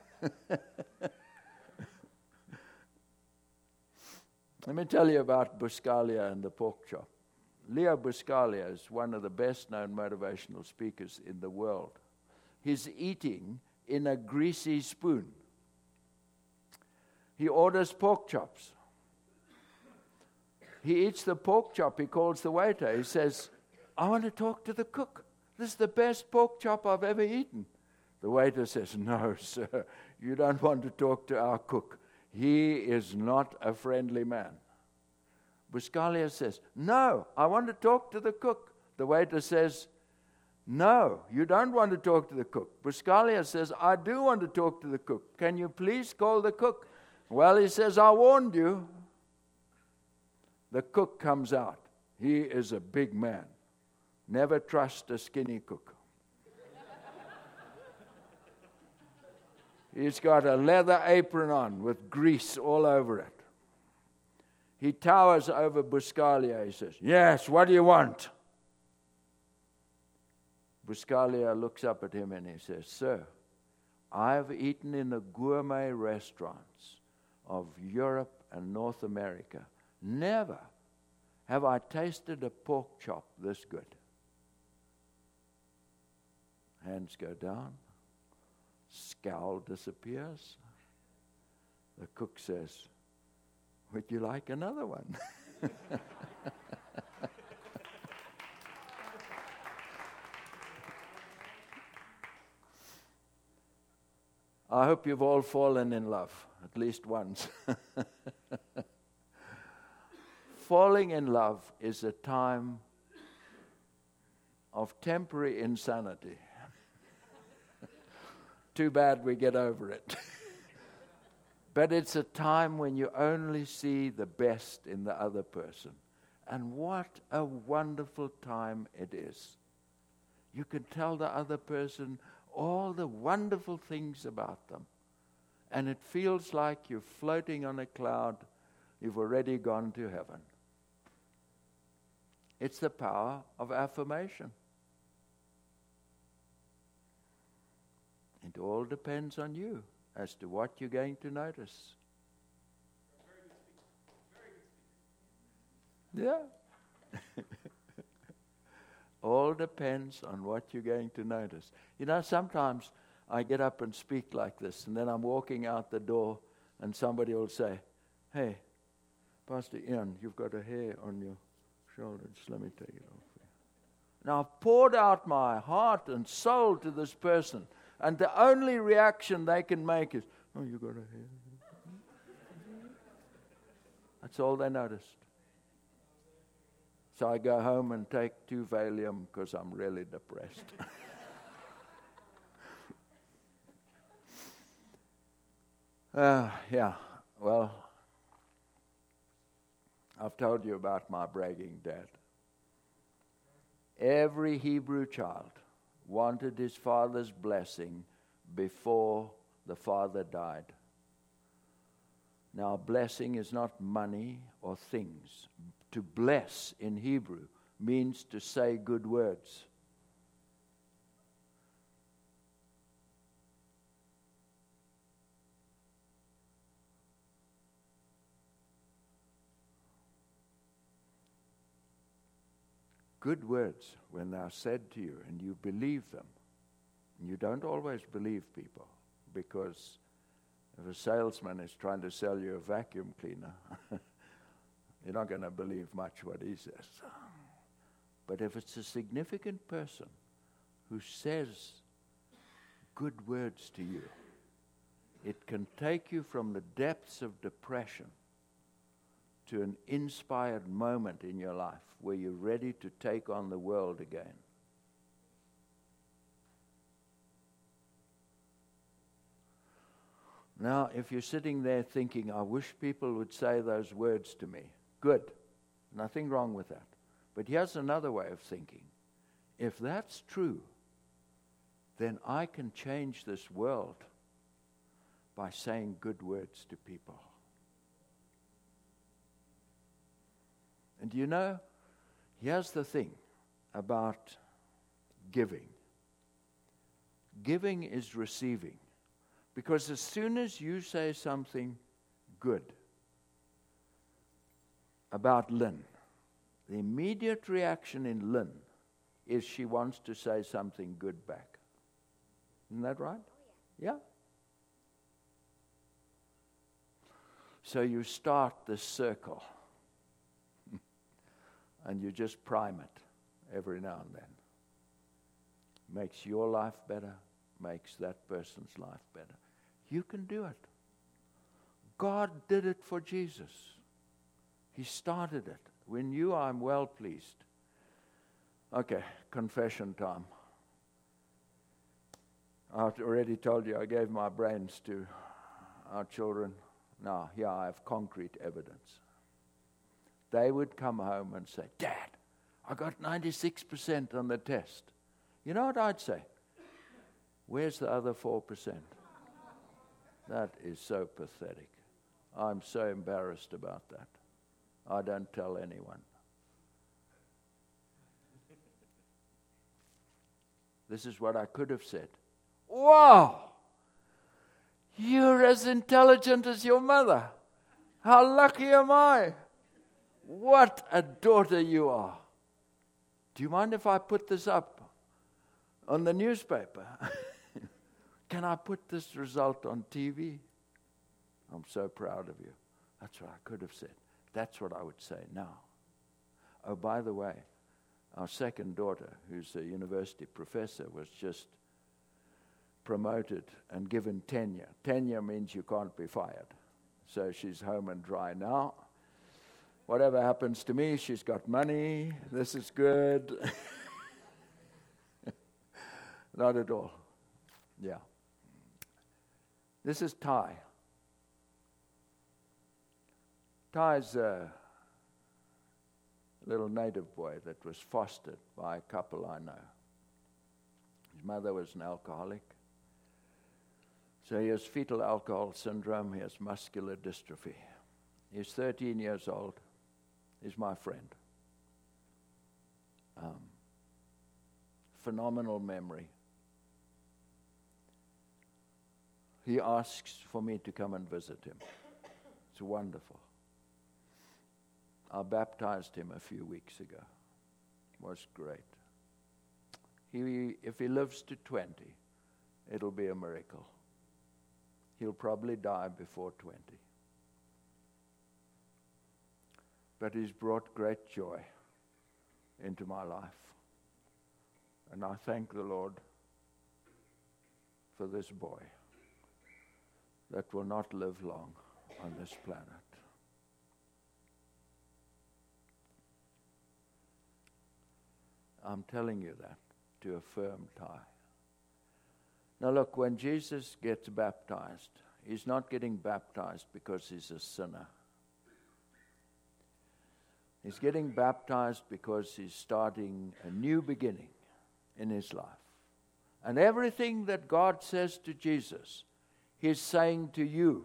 Let me tell you about Buscaglia and the pork chop. Leo Buscaglia is one of the best-known motivational speakers in the world. He's eating in a greasy spoon. He orders pork chops. He eats the pork chop. He calls the waiter. He says, I want to talk to the cook. This is the best pork chop I've ever eaten. The waiter says, no, sir, you don't want to talk to our cook. He is not a friendly man. Buscaglia says, no, I want to talk to the cook. The waiter says, no, you don't want to talk to the cook. Buscaglia says, I do want to talk to the cook. Can you please call the cook? Well, he says, I warned you. The cook comes out. He is a big man. Never trust a skinny cook. He's got a leather apron on with grease all over it. He towers over Buscaglia. He says, yes, what do you want? Buscaglia looks up at him and he says, sir, I have eaten in the gourmet restaurants of Europe and North America. Never have I tasted a pork chop this good. Hands go down. Scowl disappears. The cook says, would you like another one? I hope you've all fallen in love, at least once. Falling in love is a time of temporary insanity. Too bad we get over it. But it's a time when you only see the best in the other person. And what a wonderful time it is. You can tell the other person all the wonderful things about them. And it feels like you're floating on a cloud. You've already gone to heaven. It's the power of affirmation. It all depends on you as to what you're going to notice. Yeah. All depends on what you're going to notice. You know, sometimes I get up and speak like this, and then I'm walking out the door, and somebody will say, hey, Pastor Ian, you've got a hair on your shoulder. Just let me take it off. Now, I've poured out my heart and soul to this person, and the only reaction they can make is, oh, you got a hair. That's all they noticed. So I go home and take two Valium because I'm really depressed. uh, yeah, well, I've told you about my bragging dad. Every Hebrew child wanted his father's blessing before the father died. Now, blessing is not money or things. To bless in Hebrew means to say good words. good words, when they are said to you and you believe them, and you don't always believe people, because if a salesman is trying to sell you a vacuum cleaner, you're not going to believe much what he says. But if it's a significant person who says good words to you, it can take you from the depths of depression to an inspired moment in your life where you're ready to take on the world again. Now, if you're sitting there thinking, I wish people would say those words to me, good. Nothing wrong with that. But here's another way of thinking. If that's true, then I can change this world by saying good words to people. And you know, here's the thing about giving. Giving is receiving. Because as soon as you say something good about Lynn, the immediate reaction in Lynn is she wants to say something good back. Isn't that right? Yeah. So you start this circle and you just prime it every now and then. Makes your life better, makes that person's life better. You can do it. God did it for Jesus. He started it. When you, I'm well pleased. Okay, confession time. I've already told you I gave my brains to our children. Now, here I have concrete evidence. They would come home and say, Dad, I got ninety-six percent on the test. You know what I'd say? Where's the other four percent? That is so pathetic. I'm so embarrassed about that. I don't tell anyone. This is what I could have said. Wow! You're as intelligent as your mother. How lucky am I? What a daughter you are. Do you mind if I put this up on the newspaper? Can I put this result on T V? I'm so proud of you. That's what I could have said. That's what I would say now. Oh, by the way, our second daughter, who's a university professor, was just promoted and given tenure. Tenure means you can't be fired. So she's home and dry now. Whatever happens to me, she's got money. This is good. Not at all. Yeah. This is Ty. Ty's a little native boy that was fostered by a couple I know. His mother was an alcoholic. So he has fetal alcohol syndrome. He has muscular dystrophy. He's thirteen years old. He's my friend. Um, phenomenal memory. He asks for me to come and visit him. It's wonderful. I baptized him a few weeks ago. It was great. He, if he lives to twenty, it'll be a miracle. He'll probably die before twenty. But he's brought great joy into my life. And I thank the Lord for this boy that will not live long on this planet. I'm telling you that to affirm Ty. Now look, when Jesus gets baptized, he's not getting baptized because he's a sinner. He's getting baptized because he's starting a new beginning in his life. And everything that God says to Jesus, he's saying to you.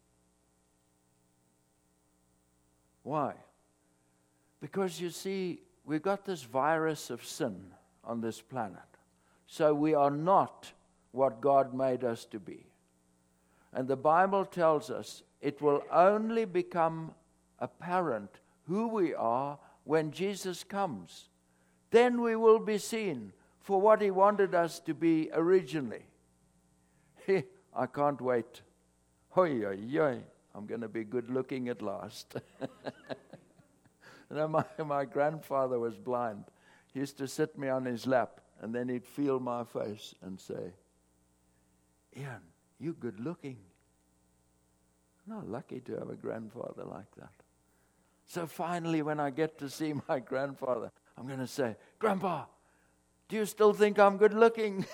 Why? Because you see, we've got this virus of sin on this planet. So we are not what God made us to be. And the Bible tells us it will only become apparent who we are when Jesus comes Then we will be seen for what He wanted us to be originally. I can't wait. Hoi, hoi, hoi. I'm going to be good looking at last. You know, my, my grandfather was blind. He used to sit me on his lap, and then he'd feel my face and say, Ian, you're good looking. I'm lucky to have a grandfather like that. So finally, when I get to see my grandfather, I'm going to say, Grandpa, do you still think I'm good looking?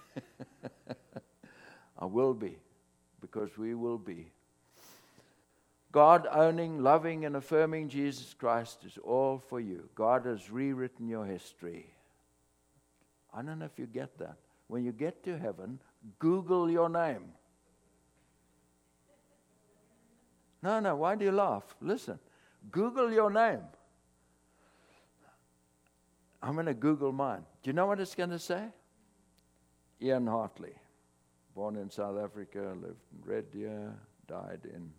I will be, because we will be. God owning, loving, and affirming Jesus Christ is all for you. God has rewritten your history. I don't know if you get that. When you get to heaven, Google your name. No, no, why do you laugh? Listen, Google your name. I'm going to Google mine. Do you know what it's going to say? Ian Hartley, born in South Africa, lived in Red Deer, died in...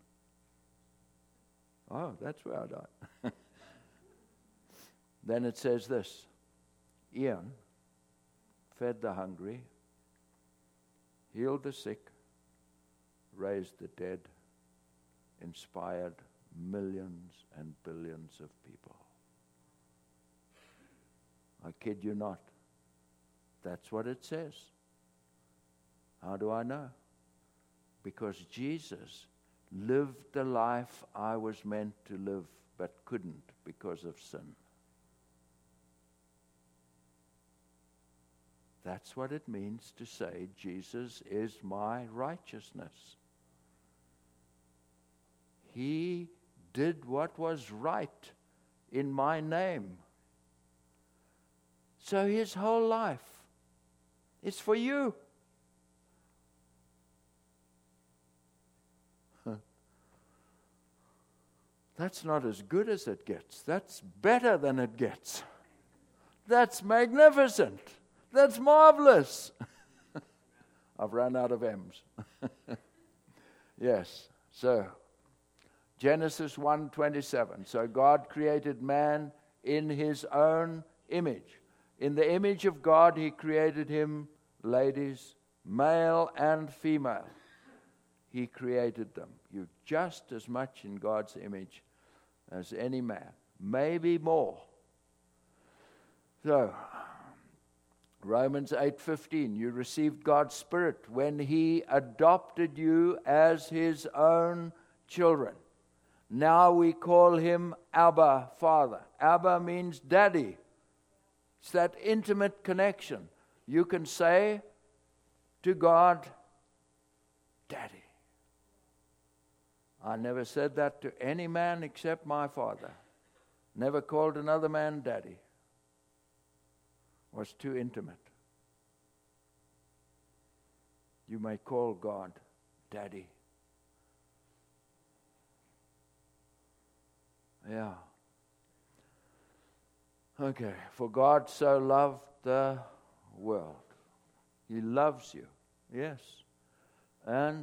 Oh, that's where I died. Then it says this, Ian fed the hungry, healed the sick, raised the dead, inspired millions and billions of people. I kid you not. That's what it says. How do I know? Because Jesus lived the life I was meant to live but couldn't because of sin. That's what it means to say Jesus is my righteousness. He did what was right in my name. So His whole life is for you. That's not as good as it gets. That's better than it gets. That's magnificent. That's marvelous. I've run out of M's. Yes. So, Genesis one twenty-seven. So God created man in His own image. In the image of God He created him, ladies, male and female. He created them. You're just as much in God's image as any man, maybe more. So, Romans eight fifteen, you received God's Spirit when He adopted you as His own children. Now we call Him Abba, Father. Abba means daddy. It's that intimate connection. You can say to God, Daddy. I never said that to any man except my father. Never called another man daddy. Was too intimate. You may call God Daddy. Yeah. Okay. For God so loved the world. He loves you. Yes. And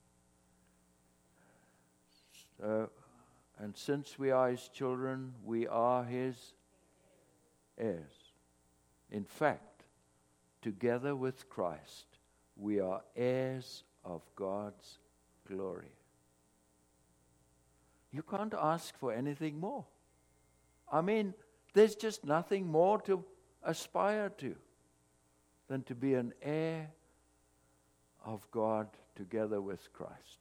uh, and since we are His children, we are His heirs. In fact, together with Christ, we are heirs of God's glory. You can't ask for anything more. I mean, there's just nothing more to aspire to than to be an heir of God together with Christ.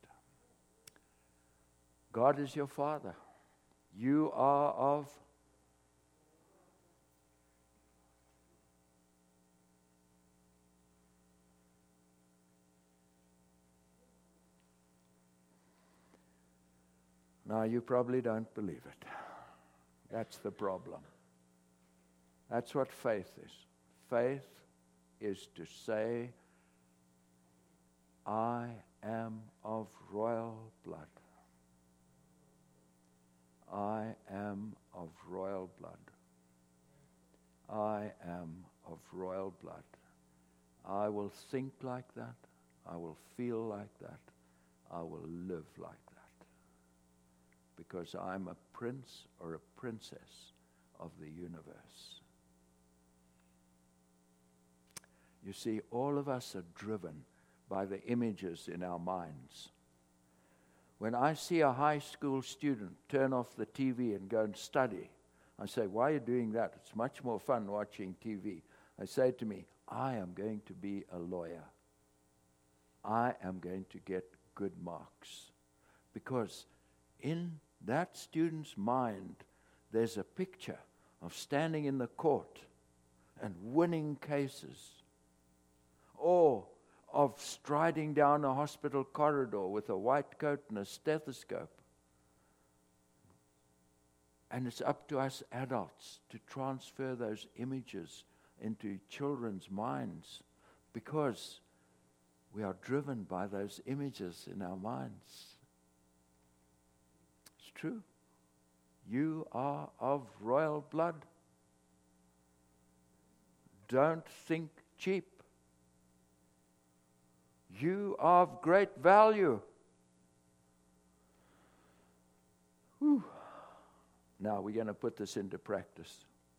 God is your Father. You are of Now, you probably don't believe it. That's the problem. That's what faith is. Faith is to say, I am of royal blood. I am of royal blood. I am of royal blood. I will think like that. I will feel like that. I will live like that. Because I'm a prince or a princess of the universe. You see, all of us are driven by the images in our minds. When I see a high school student turn off the T V and go and study, I say, why are you doing that? It's much more fun watching T V. I say to me, I am going to be a lawyer. I am going to get good marks. Because in that student's mind, there's a picture of standing in the court and winning cases, or of striding down a hospital corridor with a white coat and a stethoscope. And it's up to us adults to transfer those images into children's minds, because we are driven by those images in our minds. It's true. You are of royal blood. Don't think cheap. You are of great value. Whew. Now we're going to put this into practice.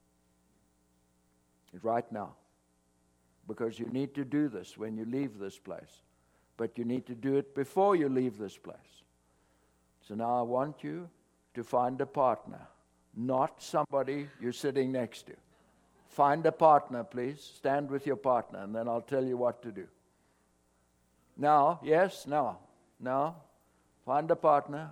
Right now. Because you need to do this when you leave this place. But you need to do it before you leave this place. So now I want you to find a partner, not somebody you're sitting next to. Find a partner, please. Stand with your partner, and then I'll tell you what to do. Now, yes, now, now, find a partner.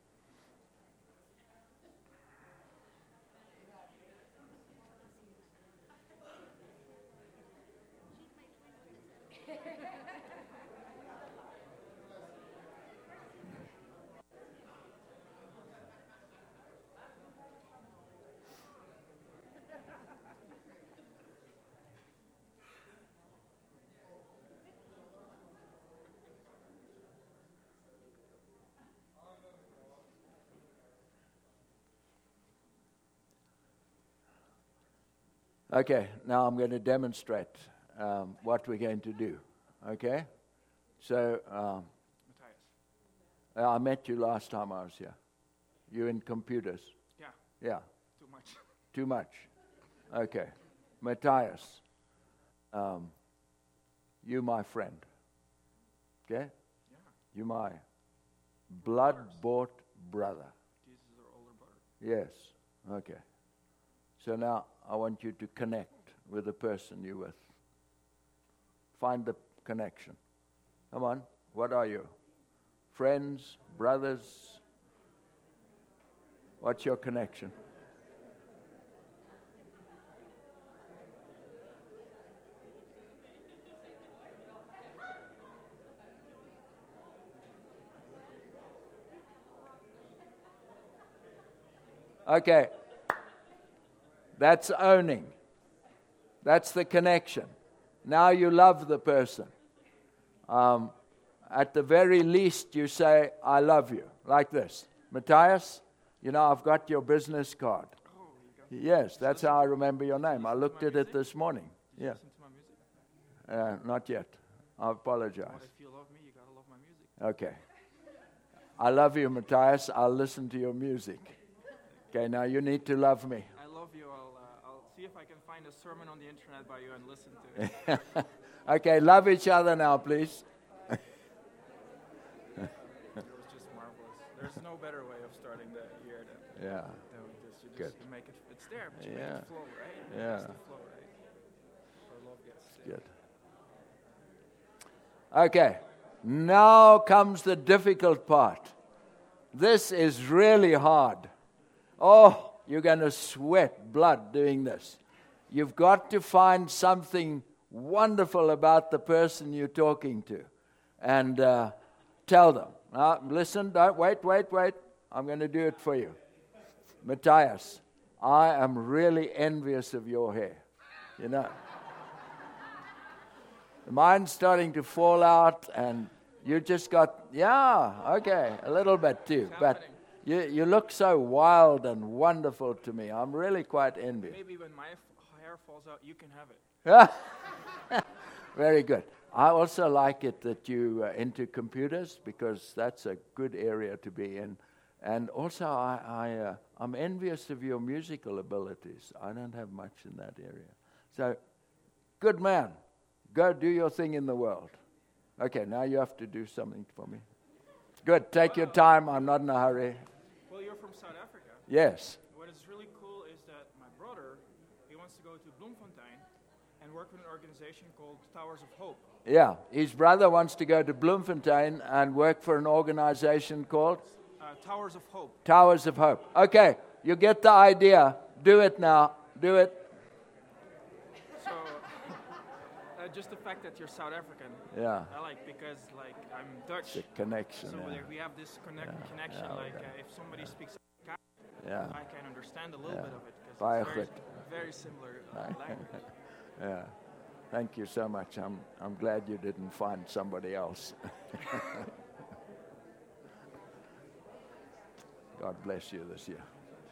Okay, now I'm going to demonstrate um, what we're going to do. Okay? So, um, Matthias. I met you last time I was here. You in computers? Yeah. Yeah. Too much. Too much. Okay. Matthias, um, you my friend. Okay? Yeah. You my blood-bought brother. Jesus is our older brother. Yes. Okay. So now I want you to connect with the person you're with. Find the connection. Come on. What are you? Friends? Brothers? What's your connection? Okay. That's owning. That's the connection. Now you love the person. Um, at the very least, you say, I love you, like this. Matthias, you know, I've got your business card. Oh, you got Yes, that's how I remember your name. I looked at it this morning. Did you Yeah. listen to my music? Uh, not yet. I apologize. Well, if you love me, you gotta love my music. Okay. I love you, Matthias. I'll listen to your music. Okay, now you need to love me. I love you. I'll, uh, I'll see if I can find a sermon on the internet by you and listen to it. Okay, love each other now, please. It was just marvelous. There's no better way of starting the year than, Yeah. than with this. You just Good. you make it. It's there, but you Yeah. make it flow, right? It Yeah. has to flow, right? Our love gets there. Good. Okay, now comes the difficult part. This is really hard. Oh, you're going to sweat blood doing this. You've got to find something wonderful about the person you're talking to and uh, tell them. Now, listen, don't wait, wait, wait. I'm going to do it for you. Matthias, I am really envious of your hair. You know. Mine's starting to fall out, and you just got, yeah, okay, a little bit too. But you, you look so wild and wonderful to me. I'm really quite envious. Maybe when my f- hair falls out, you can have it. Very good. I also like it that you are into computers, because that's a good area to be in. And also, I, I, uh, I'm envious of your musical abilities. I don't have much in that area. So, good man. Go do your thing in the world. Okay, now you have to do something for me. Good. Take your time. I'm not in a hurry. Well, you're from South Africa. Yes. What is really cool is that my brother, he wants to go to Bloemfontein and work with an organization called Towers of Hope. Yeah. His brother wants to go to Bloemfontein and work for an organization called Uh, Towers of Hope. Towers of Hope. Okay, you get the idea. Do it now. Do it. So, uh, just the fact that you're South African, Yeah. I like because like I'm Dutch. It's a connection. So Yeah. there we have this connect, Yeah, connection. yeah, like okay. uh, if somebody speaks, Yeah. I can understand a little Yeah. bit of it because Baie it's very, goed. very similar uh, language. Yeah. Thank you so much. I'm I'm glad you didn't find somebody else. God bless you this year.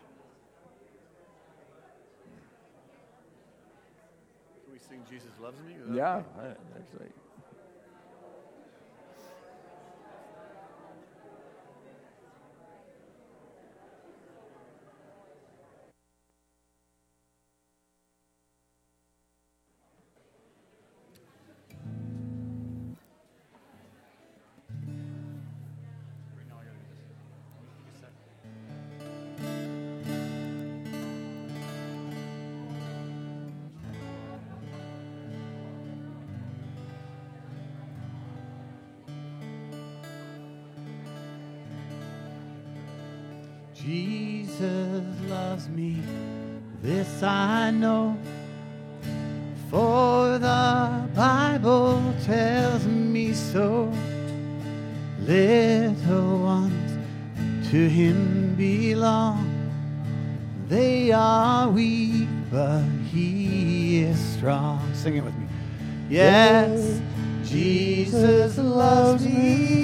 Can we sing Jesus Loves Me? Is that Yeah. okay? uh, That's right. Right now I gotta do this. Give me a sec. Jesus loves me, this I know, for the Bible tells me so. Little ones to him belong, they are weak, but he is strong. Sing it with me. Yes, Jesus loves me.